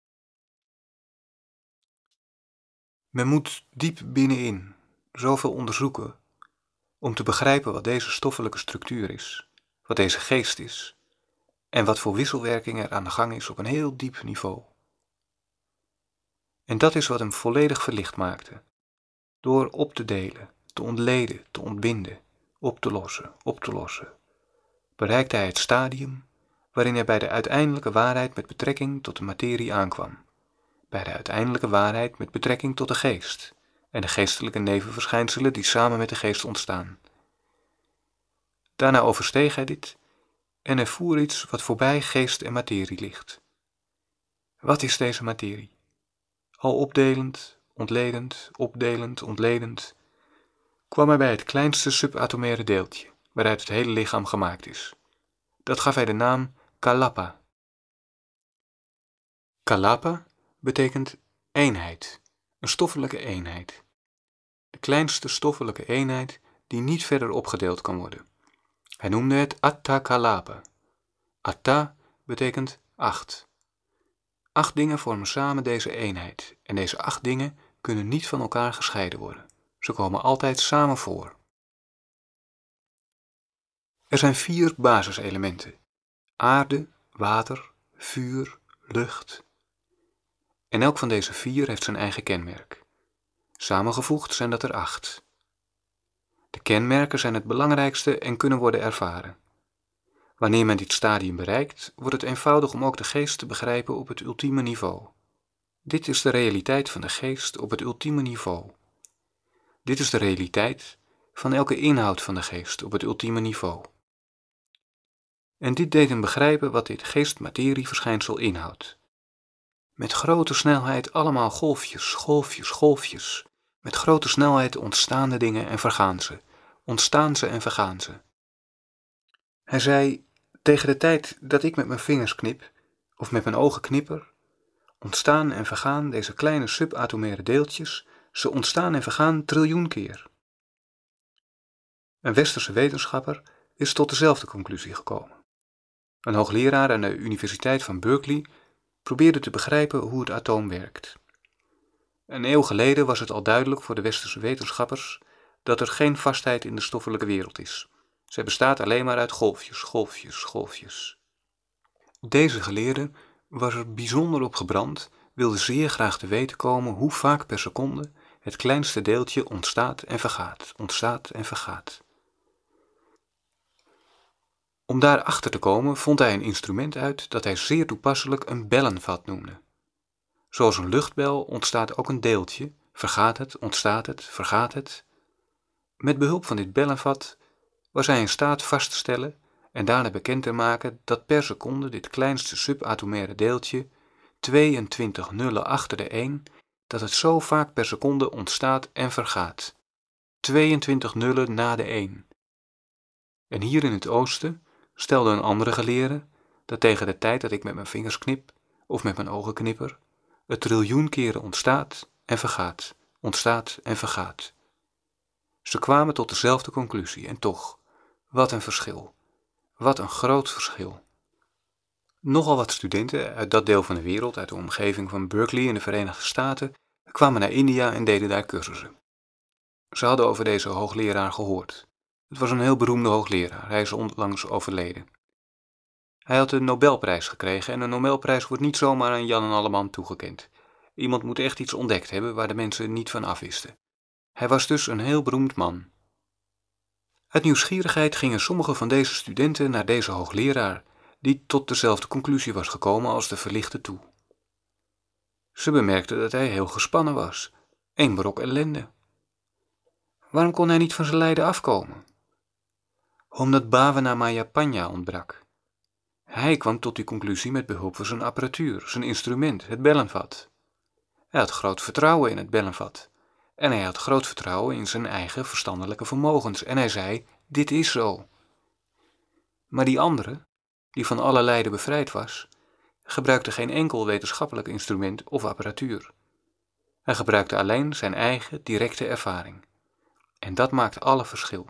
Men moet diep binnenin zoveel onderzoeken om te begrijpen wat deze stoffelijke structuur is, wat deze geest is en wat voor wisselwerking er aan de gang is op een heel diep niveau. En dat is wat hem volledig verlicht maakte, door op te delen, te ontleden, te ontbinden, op te lossen, op te lossen, bereikte hij het stadium waarin hij bij de uiteindelijke waarheid met betrekking tot de materie aankwam, bij de uiteindelijke waarheid met betrekking tot de geest en de geestelijke nevenverschijnselen die samen met de geest ontstaan. Daarna oversteeg hij dit en ervoer iets wat voorbij geest en materie ligt. Wat is deze materie? Al opdelend, ontledend, opdelend, ontledend, kwam hij bij het kleinste subatomaire deeltje, waaruit het hele lichaam gemaakt is. Dat gaf hij de naam Kalapa. Kalapa betekent eenheid, een stoffelijke eenheid. De kleinste stoffelijke eenheid die niet verder opgedeeld kan worden. Hij noemde het Atta Kalapa. Atta betekent acht. Acht dingen vormen samen deze eenheid en deze acht dingen kunnen niet van elkaar gescheiden worden. Ze komen altijd samen voor. Er zijn vier basiselementen: aarde, water, vuur, lucht. En elk van deze vier heeft zijn eigen kenmerk. Samengevoegd zijn dat er acht. De kenmerken zijn het belangrijkste en kunnen worden ervaren. Wanneer men dit stadium bereikt, wordt het eenvoudig om ook de geest te begrijpen op het ultieme niveau. Dit is de realiteit van de geest op het ultieme niveau. Dit is de realiteit van elke inhoud van de geest op het ultieme niveau. En dit deed hem begrijpen wat dit geest-materie-verschijnsel inhoudt. Met grote snelheid allemaal golfjes, golfjes, golfjes. Met grote snelheid ontstaan de dingen en vergaan ze. Ontstaan ze en vergaan ze. Hij zei, tegen de tijd dat ik met mijn vingers knip, of met mijn ogen knipper, ontstaan en vergaan deze kleine subatomaire deeltjes, ze ontstaan en vergaan triljoen keer. Een westerse wetenschapper is tot dezelfde conclusie gekomen. Een hoogleraar aan de Universiteit van Berkeley probeerde te begrijpen hoe het atoom werkt. Een eeuw geleden was het al duidelijk voor de westerse wetenschappers dat er geen vastheid in de stoffelijke wereld is. Zij bestaat alleen maar uit golfjes, golfjes, golfjes. Deze geleerde was er bijzonder op gebrand, wilde zeer graag te weten komen hoe vaak per seconde het kleinste deeltje ontstaat en vergaat, ontstaat en vergaat. Om daar achter te komen vond hij een instrument uit dat hij zeer toepasselijk een bellenvat noemde. Zoals een luchtbel ontstaat ook een deeltje, vergaat het, ontstaat het, vergaat het. Met behulp van dit bellenvat was hij in staat vast te stellen en daarna bekend te maken dat per seconde dit kleinste subatomaire deeltje, tweeëntwintig nullen achter de één, dat het zo vaak per seconde ontstaat en vergaat. tweeëntwintig nullen na de één. En hier in het oosten stelde een andere geleerde dat tegen de tijd dat ik met mijn vingers knip of met mijn ogen knipper, het triljoen keren ontstaat en vergaat, ontstaat en vergaat. Ze kwamen tot dezelfde conclusie en toch, wat een verschil. Wat een groot verschil. Nogal wat studenten uit dat deel van de wereld, uit de omgeving van Berkeley in de Verenigde Staten, kwamen naar India en deden daar cursussen. Ze hadden over deze hoogleraar gehoord. Het was een heel beroemde hoogleraar, hij is onlangs overleden. Hij had de Nobelprijs gekregen en een Nobelprijs wordt niet zomaar aan Jan en alleman toegekend. Iemand moet echt iets ontdekt hebben waar de mensen niet van afwisten. Hij was dus een heel beroemd man. Uit nieuwsgierigheid gingen sommige van deze studenten naar deze hoogleraar, die tot dezelfde conclusie was gekomen als de verlichte toe. Ze bemerkten dat hij heel gespannen was, één brok ellende. Waarom kon hij niet van zijn lijden afkomen? Omdat Bhavana Mayapanya ontbrak. Hij kwam tot die conclusie met behulp van zijn apparatuur, zijn instrument, het bellenvat. Hij had groot vertrouwen in het bellenvat. En hij had groot vertrouwen in zijn eigen verstandelijke vermogens. En hij zei, dit is zo. Maar die andere, die van alle lijden bevrijd was, gebruikte geen enkel wetenschappelijk instrument of apparatuur. Hij gebruikte alleen zijn eigen directe ervaring. En dat maakt alle verschil.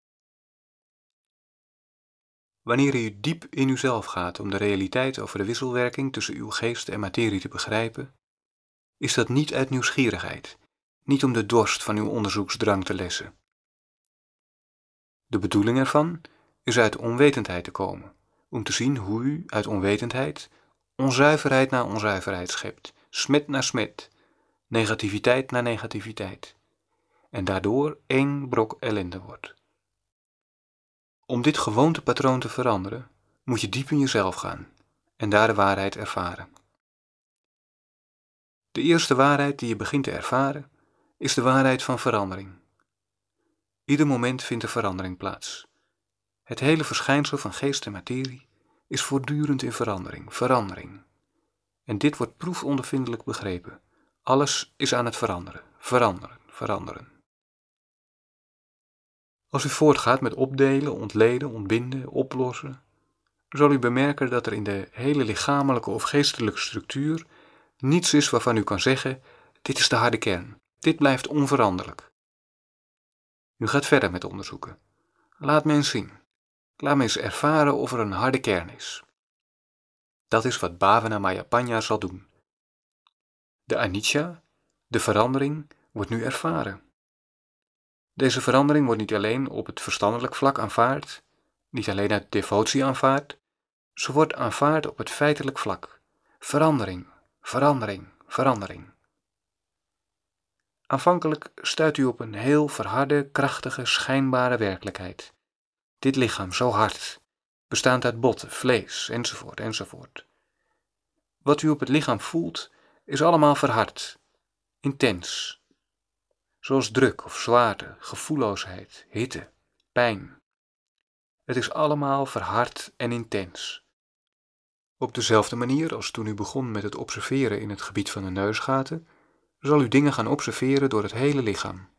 Wanneer u diep in uzelf gaat om de realiteit over de wisselwerking tussen uw geest en materie te begrijpen, is dat niet uit nieuwsgierigheid, niet om de dorst van uw onderzoeksdrang te lessen. De bedoeling ervan is uit onwetendheid te komen, om te zien hoe u uit onwetendheid onzuiverheid na onzuiverheid schept, smet na smet, negativiteit na negativiteit, en daardoor één brok ellende wordt. Om dit gewoontepatroon te veranderen, moet je diep in jezelf gaan en daar de waarheid ervaren. De eerste waarheid die je begint te ervaren, is de waarheid van verandering. Ieder moment vindt er verandering plaats. Het hele verschijnsel van geest en materie is voortdurend in verandering, verandering. En dit wordt proefondervindelijk begrepen. Alles is aan het veranderen, veranderen, veranderen. Als u voortgaat met opdelen, ontleden, ontbinden, oplossen, zal u bemerken dat er in de hele lichamelijke of geestelijke structuur niets is waarvan u kan zeggen, dit is de harde kern, dit blijft onveranderlijk. U gaat verder met onderzoeken. Laat me eens zien. Laat me eens ervaren of er een harde kern is. Dat is wat Bhavana Mayapanya zal doen. De anicca, de verandering, wordt nu ervaren. Deze verandering wordt niet alleen op het verstandelijk vlak aanvaard, niet alleen uit devotie aanvaard, ze wordt aanvaard op het feitelijk vlak. Verandering, verandering, verandering. Aanvankelijk stuit u op een heel verharde, krachtige, schijnbare werkelijkheid. Dit lichaam zo hard, bestaand uit botten, vlees, enzovoort, enzovoort. Wat u op het lichaam voelt, is allemaal verhard, intens. Zoals druk of zwaarte, gevoelloosheid, hitte, pijn. Het is allemaal verhard en intens. Op dezelfde manier als toen u begon met het observeren in het gebied van de neusgaten, zal u dingen gaan observeren door het hele lichaam.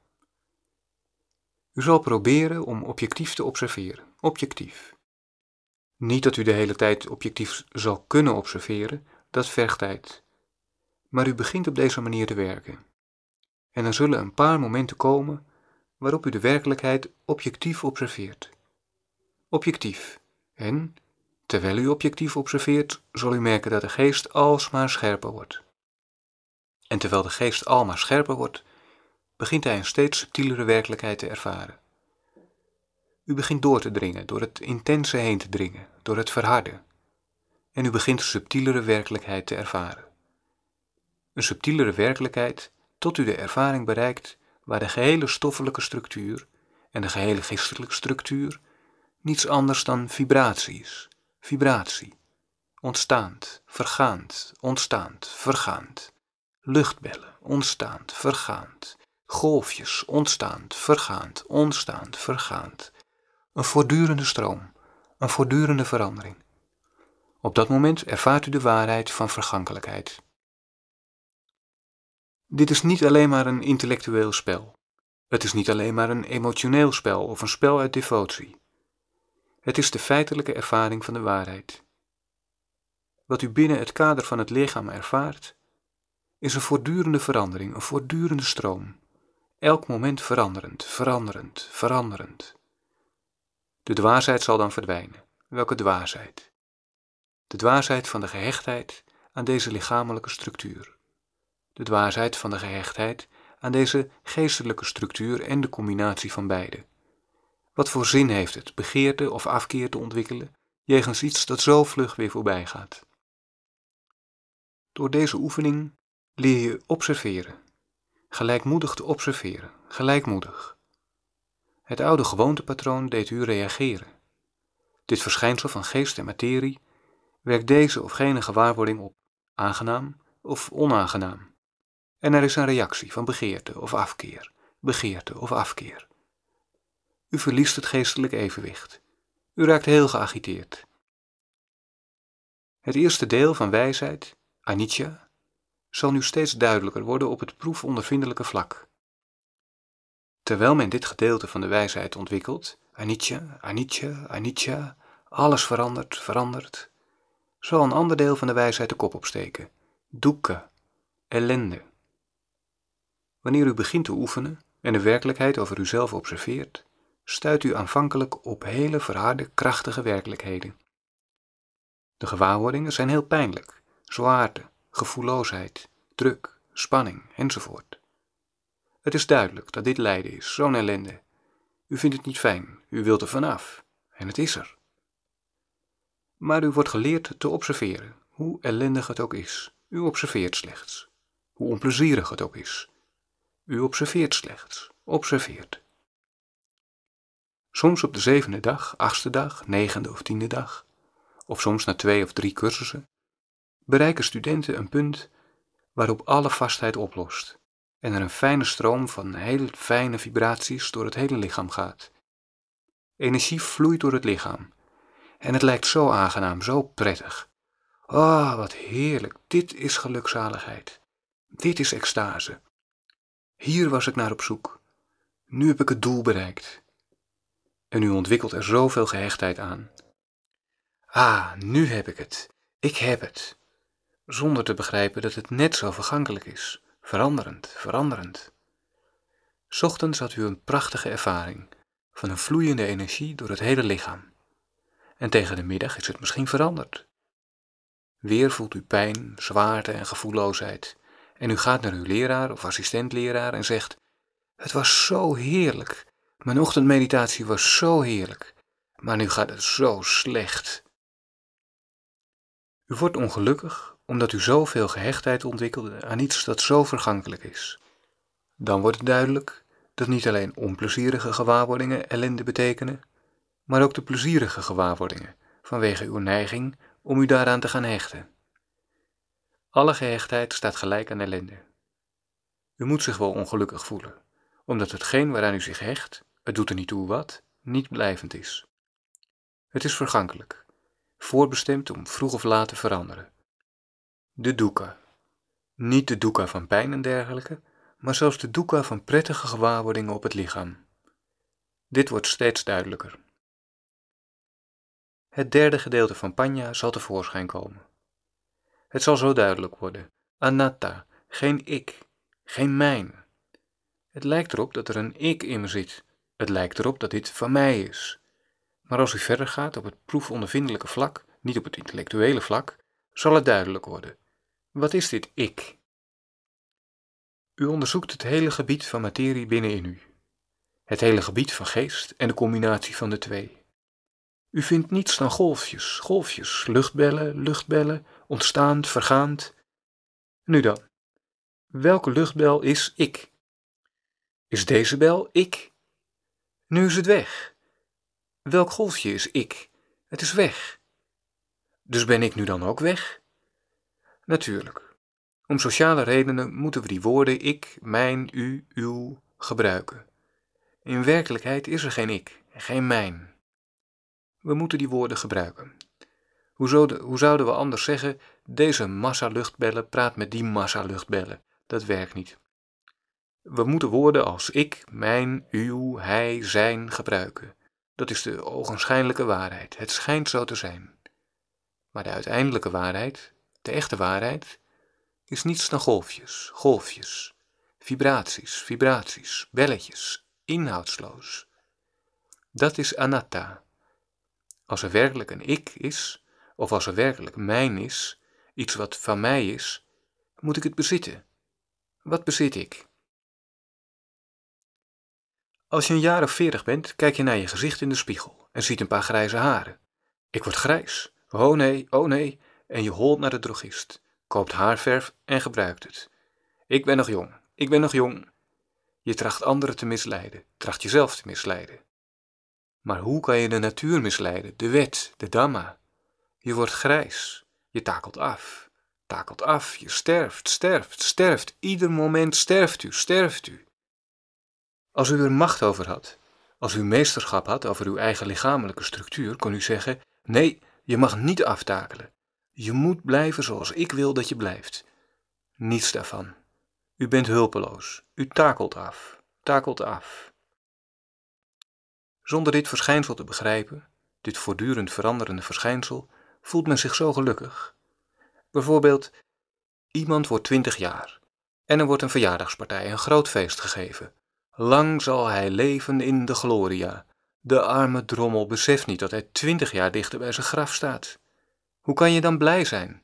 U zal proberen om objectief te observeren, objectief. Niet dat u de hele tijd objectief zal kunnen observeren, dat vergt tijd. Maar u begint op deze manier te werken. En er zullen een paar momenten komen waarop u de werkelijkheid objectief observeert. Objectief. En, terwijl u objectief observeert, zal u merken dat de geest alsmaar scherper wordt. En terwijl de geest almaar scherper wordt, begint hij een steeds subtielere werkelijkheid te ervaren. U begint door te dringen, door het intense heen te dringen, door het verharden. En u begint een subtielere werkelijkheid te ervaren. Een subtielere werkelijkheid tot u de ervaring bereikt waar de gehele stoffelijke structuur en de gehele geestelijke structuur niets anders dan vibratie is. Vibratie. Ontstaand, vergaand, ontstaand, vergaand. Luchtbellen, ontstaand, vergaand. Golfjes, ontstaand, vergaand, ontstaand, vergaand. Een voortdurende stroom, een voortdurende verandering. Op dat moment ervaart u de waarheid van vergankelijkheid. Dit is niet alleen maar een intellectueel spel. Het is niet alleen maar een emotioneel spel of een spel uit devotie. Het is de feitelijke ervaring van de waarheid. Wat u binnen het kader van het lichaam ervaart, is een voortdurende verandering, een voortdurende stroom. Elk moment veranderend, veranderend, veranderend. De dwaasheid zal dan verdwijnen. Welke dwaasheid? De dwaasheid van de gehechtheid aan deze lichamelijke structuur. De dwaasheid van de gehechtheid aan deze geestelijke structuur en de combinatie van beide. Wat voor zin heeft het begeerte of afkeer te ontwikkelen jegens iets dat zo vlug weer voorbij gaat? Door deze oefening leer je observeren, gelijkmoedig te observeren, gelijkmoedig. Het oude gewoontepatroon deed u reageren. Dit verschijnsel van geest en materie werkt deze of gene gewaarwording op, aangenaam of onaangenaam. En er is een reactie van begeerte of afkeer, begeerte of afkeer. U verliest het geestelijk evenwicht. U raakt heel geagiteerd. Het eerste deel van wijsheid, anicca, zal nu steeds duidelijker worden op het proefondervindelijke vlak. Terwijl men dit gedeelte van de wijsheid ontwikkelt, anicca, anicca, anicca, alles verandert, verandert, zal een ander deel van de wijsheid de kop opsteken, dukkha, ellende. Wanneer u begint te oefenen en de werkelijkheid over uzelf observeert, stuit u aanvankelijk op hele verharde, krachtige werkelijkheden. De gewaarwordingen zijn heel pijnlijk, zwaarte, gevoelloosheid, druk, spanning, enzovoort. Het is duidelijk dat dit lijden is, zo'n ellende. U vindt het niet fijn, u wilt er vanaf, en het is er. Maar u wordt geleerd te observeren, hoe ellendig het ook is. U observeert slechts. Hoe onplezierig het ook is. U observeert slechts, observeert. Soms op de zevende dag, achtste dag, negende of tiende dag, of soms na twee of drie cursussen, bereiken studenten een punt waarop alle vastheid oplost en er een fijne stroom van heel fijne vibraties door het hele lichaam gaat. Energie vloeit door het lichaam. En het lijkt zo aangenaam, zo prettig. Ah, wat heerlijk. Dit is gelukzaligheid. Dit is extase. Hier was ik naar op zoek. Nu heb ik het doel bereikt. En u ontwikkelt er zoveel gehechtheid aan. Ah, nu heb ik het. Ik heb het. Zonder te begrijpen dat het net zo vergankelijk is. Veranderend, veranderend. 's Ochtends had u een prachtige ervaring van een vloeiende energie door het hele lichaam. En tegen de middag is het misschien veranderd. Weer voelt u pijn, zwaarte en gevoelloosheid. En u gaat naar uw leraar of assistentleraar en zegt: het was zo heerlijk. Mijn ochtendmeditatie was zo heerlijk. Maar nu gaat het zo slecht. U wordt ongelukkig omdat u zoveel gehechtheid ontwikkelde aan iets dat zo vergankelijk is. Dan wordt het duidelijk dat niet alleen onplezierige gewaarwordingen ellende betekenen, maar ook de plezierige gewaarwordingen vanwege uw neiging om u daaraan te gaan hechten. Alle gehechtheid staat gelijk aan ellende. U moet zich wel ongelukkig voelen, omdat hetgeen waaraan u zich hecht, het doet er niet toe wat, niet blijvend is. Het is vergankelijk, voorbestemd om vroeg of laat te veranderen. De dukkha. Niet de dukkha van pijn en dergelijke, maar zelfs de dukkha van prettige gewaarwordingen op het lichaam. Dit wordt steeds duidelijker. Het derde gedeelte van Panya zal tevoorschijn komen. Het zal zo duidelijk worden. Anatta, geen ik, geen mijn. Het lijkt erop dat er een ik in me zit. Het lijkt erop dat dit van mij is. Maar als u verder gaat op het proefondervindelijke vlak, niet op het intellectuele vlak, zal het duidelijk worden. Wat is dit ik? U onderzoekt het hele gebied van materie binnenin u. Het hele gebied van geest en de combinatie van de twee. U vindt niets dan golfjes, golfjes, luchtbellen, luchtbellen, ontstaand, vergaand. Nu dan, welke luchtbel is ik? Is deze bel ik? Nu is het weg. Welk golfje is ik? Het is weg. Dus ben ik nu dan ook weg? Natuurlijk. Om sociale redenen moeten we die woorden ik, mijn, u, uw gebruiken. In werkelijkheid is er geen ik, geen mijn. We moeten die woorden gebruiken. Hoe, zo de, hoe zouden we anders zeggen, deze massa luchtbellen praat met die massa luchtbellen? Dat werkt niet. We moeten woorden als ik, mijn, uw, hij, zijn gebruiken. Dat is de ogenschijnlijke waarheid. Het schijnt zo te zijn. Maar de uiteindelijke waarheid, de echte waarheid, is niets dan golfjes, golfjes, vibraties, vibraties, belletjes, inhoudsloos. Dat is anatta. Als er werkelijk een ik is, of als er werkelijk mijn is, iets wat van mij is, moet ik het bezitten. Wat bezit ik? Als je een jaar of veertig bent, kijk je naar je gezicht in de spiegel en ziet een paar grijze haren. Ik word grijs. Oh nee, oh nee. En je holt naar de drogist, koopt haarverf en gebruikt het. Ik ben nog jong, ik ben nog jong. Je tracht anderen te misleiden, tracht jezelf te misleiden. Maar hoe kan je de natuur misleiden, de wet, de dhamma? Je wordt grijs, je takelt af, takelt af, je sterft, sterft, sterft. Ieder moment sterft u, sterft u. Als u er macht over had, als u meesterschap had over uw eigen lichamelijke structuur, kon u zeggen: nee, je mag niet aftakelen. Je moet blijven zoals ik wil dat je blijft. Niets daarvan. U bent hulpeloos. U takelt af, takelt af. Zonder dit verschijnsel te begrijpen, dit voortdurend veranderende verschijnsel, voelt men zich zo gelukkig. Bijvoorbeeld, iemand wordt twintig jaar en er wordt een verjaardagspartij, een groot feest gegeven. Lang zal hij leven in de gloria. De arme drommel beseft niet dat hij twintig jaar dichter bij zijn graf staat. Hoe kan je dan blij zijn?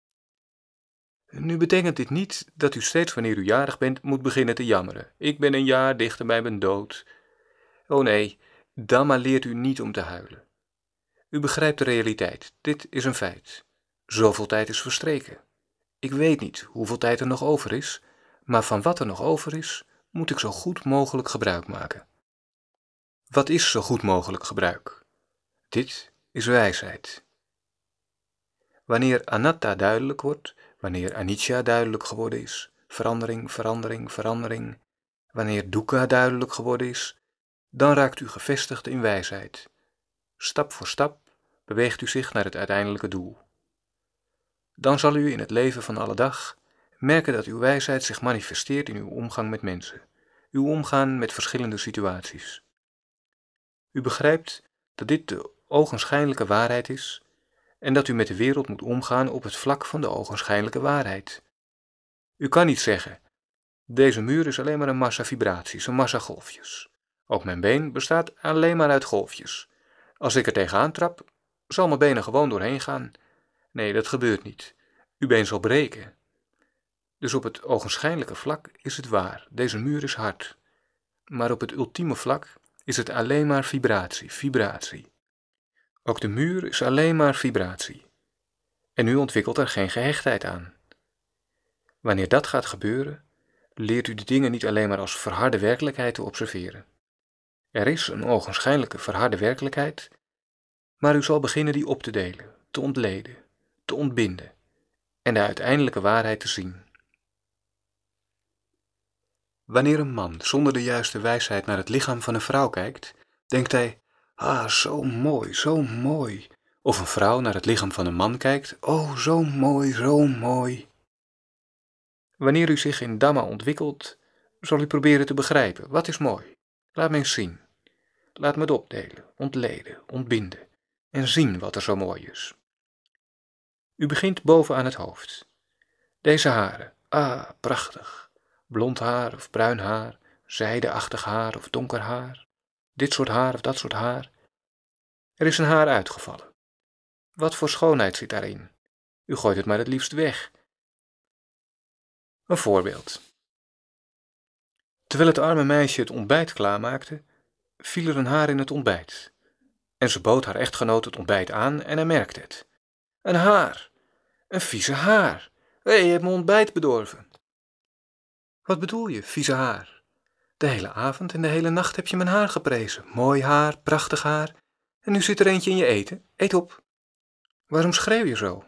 Nu betekent dit niet dat u steeds wanneer u jarig bent moet beginnen te jammeren. Ik ben een jaar dichter bij mijn dood. Oh nee, Dhamma leert u niet om te huilen. U begrijpt de realiteit. Dit is een feit. Zoveel tijd is verstreken. Ik weet niet hoeveel tijd er nog over is, maar van wat er nog over is, moet ik zo goed mogelijk gebruik maken. Wat is zo goed mogelijk gebruik? Dit is wijsheid. Wanneer anatta duidelijk wordt, wanneer anicca duidelijk geworden is, verandering, verandering, verandering, wanneer dukkha duidelijk geworden is, Dan raakt u gevestigd in wijsheid. Stap voor stap beweegt u zich naar het uiteindelijke doel. Dan zal u in het leven van alle dag merken dat uw wijsheid zich manifesteert in uw omgang met mensen, uw omgaan met verschillende situaties. U begrijpt dat dit de ogenschijnlijke waarheid is en dat u met de wereld moet omgaan op het vlak van de ogenschijnlijke waarheid. U kan niet zeggen, deze muur is alleen maar een massa vibraties, een massa golfjes. Ook mijn been bestaat alleen maar uit golfjes. Als ik er tegenaan trap, zal mijn been er gewoon doorheen gaan. Nee, dat gebeurt niet. Uw been zal breken. Dus op het ogenschijnlijke vlak is het waar, deze muur is hard. Maar op het ultieme vlak is het alleen maar vibratie, vibratie. Ook de muur is alleen maar vibratie. En u ontwikkelt er geen gehechtheid aan. Wanneer dat gaat gebeuren, leert u de dingen niet alleen maar als verharde werkelijkheid te observeren. Er is een ogenschijnlijke verharde werkelijkheid, maar u zal beginnen die op te delen, te ontleden, te ontbinden en de uiteindelijke waarheid te zien. Wanneer een man zonder de juiste wijsheid naar het lichaam van een vrouw kijkt, denkt hij, ah, zo mooi, zo mooi. Of een vrouw naar het lichaam van een man kijkt, oh, zo mooi, zo mooi. Wanneer u zich in Dhamma ontwikkelt, zal u proberen te begrijpen, wat is mooi? Laat me eens zien. Laat me het opdelen, ontleden, ontbinden en zien wat er zo mooi is. U begint bovenaan het hoofd. Deze haren, ah, prachtig. Blond haar of bruin haar, zijdeachtig haar of donker haar, dit soort haar of dat soort haar. Er is een haar uitgevallen. Wat voor schoonheid zit daarin? U gooit het maar het liefst weg. Een voorbeeld. Terwijl het arme meisje het ontbijt klaarmaakte, viel er een haar in het ontbijt. En ze bood haar echtgenoot het ontbijt aan en hij merkte het. Een haar, een vieze haar. Hé, hey, je hebt mijn ontbijt bedorven. Wat bedoel je, vieze haar? De hele avond en de hele nacht heb je mijn haar geprezen. Mooi haar, prachtig haar. En nu zit er eentje in je eten. Eet op. Waarom schreeuw je zo?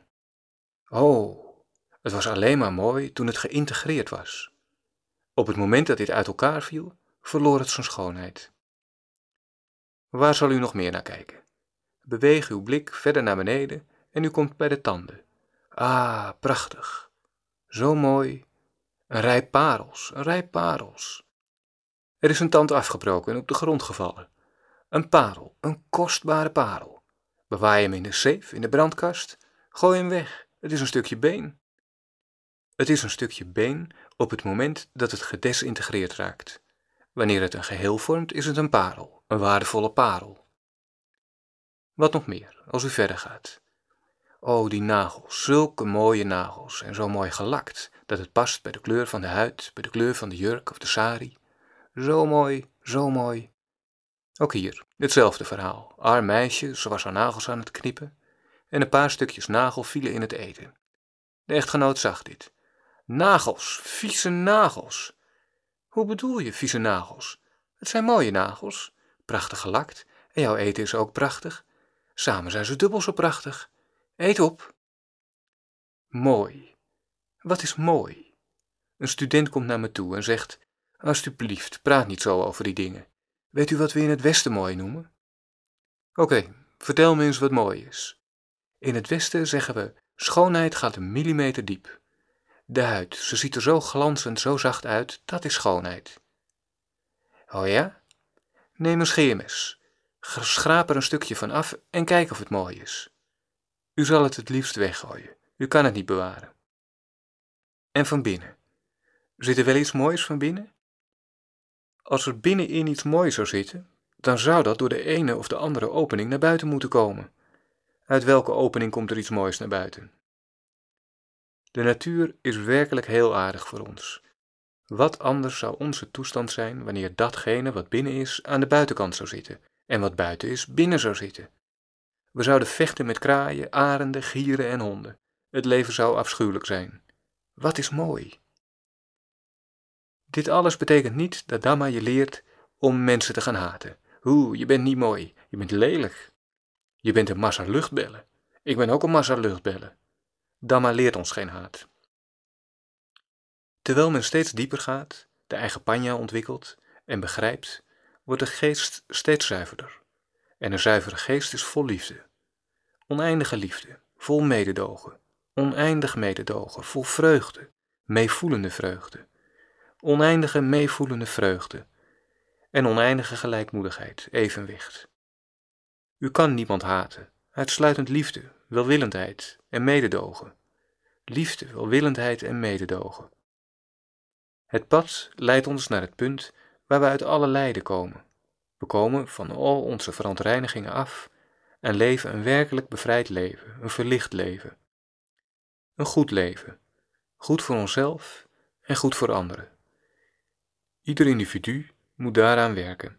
Oh, het was alleen maar mooi toen het geïntegreerd was. Op het moment dat dit uit elkaar viel, verloor het zijn schoonheid. Waar zal u nog meer naar kijken? Beweeg uw blik verder naar beneden en u komt bij de tanden. Ah, prachtig. Zo mooi. Een rij parels, een rij parels. Er is een tand afgebroken en op de grond gevallen. Een parel, een kostbare parel. Bewaar je hem in de safe, in de brandkast? Gooi hem weg, het is een stukje been. Het is een stukje been op het moment dat het gedesintegreerd raakt. Wanneer het een geheel vormt, is het een parel, een waardevolle parel. Wat nog meer, als u verder gaat? Oh, die nagels, zulke mooie nagels en zo mooi gelakt, dat het past bij de kleur van de huid, bij de kleur van de jurk of de sari. Zo mooi, zo mooi. Ook hier, hetzelfde verhaal. Arm meisje, ze was haar nagels aan het knippen en een paar stukjes nagel vielen in het eten. De echtgenoot zag dit. Nagels, vieze nagels. Hoe bedoel je, vieze nagels? Het zijn mooie nagels, prachtig gelakt en jouw eten is ook prachtig. Samen zijn ze dubbel zo prachtig. Eet op. Mooi. Wat is mooi? Een student komt naar me toe en zegt, alsjeblieft, praat niet zo over die dingen. Weet u wat we in het Westen mooi noemen? Oké, okay, vertel me eens wat mooi is. In het Westen zeggen we, schoonheid gaat een millimeter diep. De huid, ze ziet er zo glanzend, zo zacht uit, dat is schoonheid. Oh ja? Neem een scheermes, schraap er een stukje van af en kijk of het mooi is. U zal het het liefst weggooien, u kan het niet bewaren. En van binnen? Zit er wel iets moois van binnen? Als er binnenin iets moois zou zitten, dan zou dat door de ene of de andere opening naar buiten moeten komen. Uit welke opening komt er iets moois naar buiten? De natuur is werkelijk heel aardig voor ons. Wat anders zou onze toestand zijn wanneer datgene wat binnen is aan de buitenkant zou zitten en wat buiten is binnen zou zitten? We zouden vechten met kraaien, arenden, gieren en honden. Het leven zou afschuwelijk zijn. Wat is mooi? Dit alles betekent niet dat Dhamma je leert om mensen te gaan haten. Oeh, je bent niet mooi, je bent lelijk. Je bent een massa luchtbellen. Ik ben ook een massa luchtbellen. Dhamma leert ons geen haat. Terwijl men steeds dieper gaat, de eigen panya ontwikkelt en begrijpt wordt de geest steeds zuiverder. En een zuivere geest is vol liefde. Oneindige liefde, vol mededogen. Oneindig mededogen, vol vreugde, meevoelende vreugde. Oneindige meevoelende vreugde. En oneindige gelijkmoedigheid, evenwicht. U kan niemand haten, uitsluitend liefde, welwillendheid en mededogen. Liefde, welwillendheid en mededogen. Het pad leidt ons naar het punt waar we uit alle lijden komen. We komen van al onze verontreinigingen af en leven een werkelijk bevrijd leven, een verlicht leven. Een goed leven, goed voor onszelf en goed voor anderen. Ieder individu moet daaraan werken.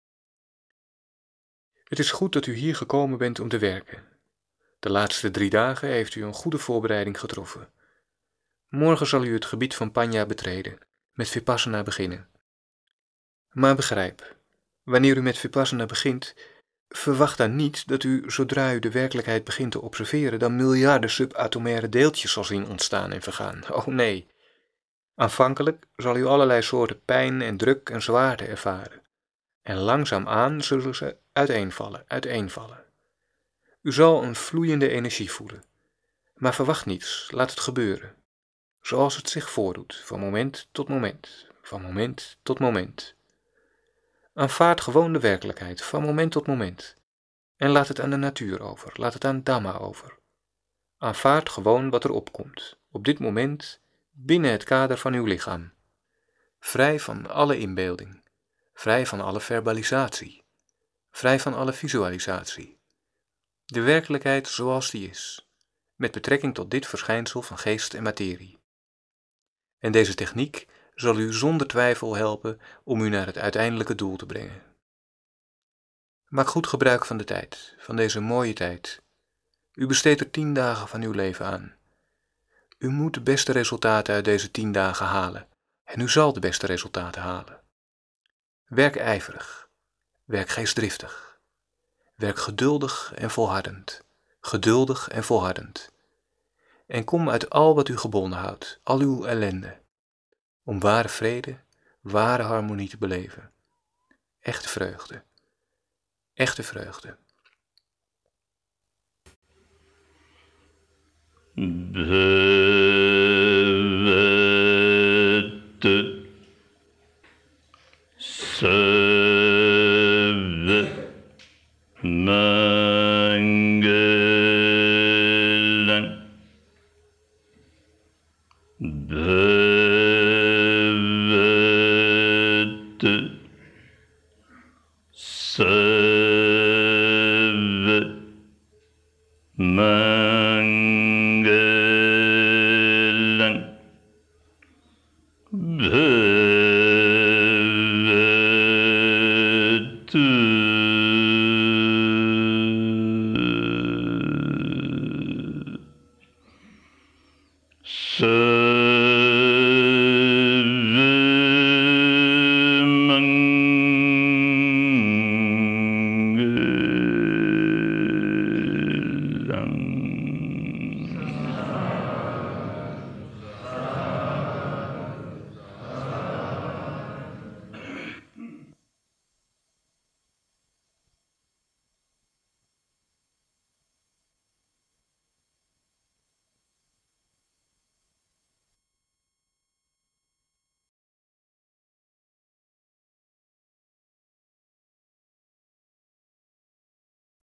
Het is goed dat u hier gekomen bent om te werken. De laatste drie dagen heeft u een goede voorbereiding getroffen. Morgen zal u het gebied van Panya betreden, met Vipassana beginnen. Maar begrijp, wanneer u met Vipassana begint, verwacht dan niet dat u, zodra u de werkelijkheid begint te observeren, dan miljarden subatomaire deeltjes zal zien ontstaan en vergaan. Oh nee. Aanvankelijk zal u allerlei soorten pijn en druk en zwaarte ervaren. En langzaamaan zullen ze uiteenvallen, uiteenvallen. U zal een vloeiende energie voelen. Maar verwacht niets, laat het gebeuren. Zoals het zich voordoet, van moment tot moment, van moment tot moment. Aanvaard gewoon de werkelijkheid, van moment tot moment. En laat het aan de natuur over, laat het aan Dhamma over. Aanvaard gewoon wat er opkomt, op dit moment, binnen het kader van uw lichaam. Vrij van alle inbeelding, vrij van alle verbalisatie, vrij van alle visualisatie. De werkelijkheid zoals die is, met betrekking tot dit verschijnsel van geest en materie. En deze techniek zal u zonder twijfel helpen om u naar het uiteindelijke doel te brengen. Maak goed gebruik van de tijd, van deze mooie tijd. U besteedt er tien dagen van uw leven aan. U moet de beste resultaten uit deze tien dagen halen en u zal de beste resultaten halen. Werk ijverig, werk geestdriftig, werk geduldig en volhardend, geduldig en volhardend. En kom uit al wat u gebonden houdt, al uw ellende, om ware vrede, ware harmonie te beleven. Echte vreugde, echte vreugde. Bhavad Sarva Mangalam Bhavad Sarva Mangalam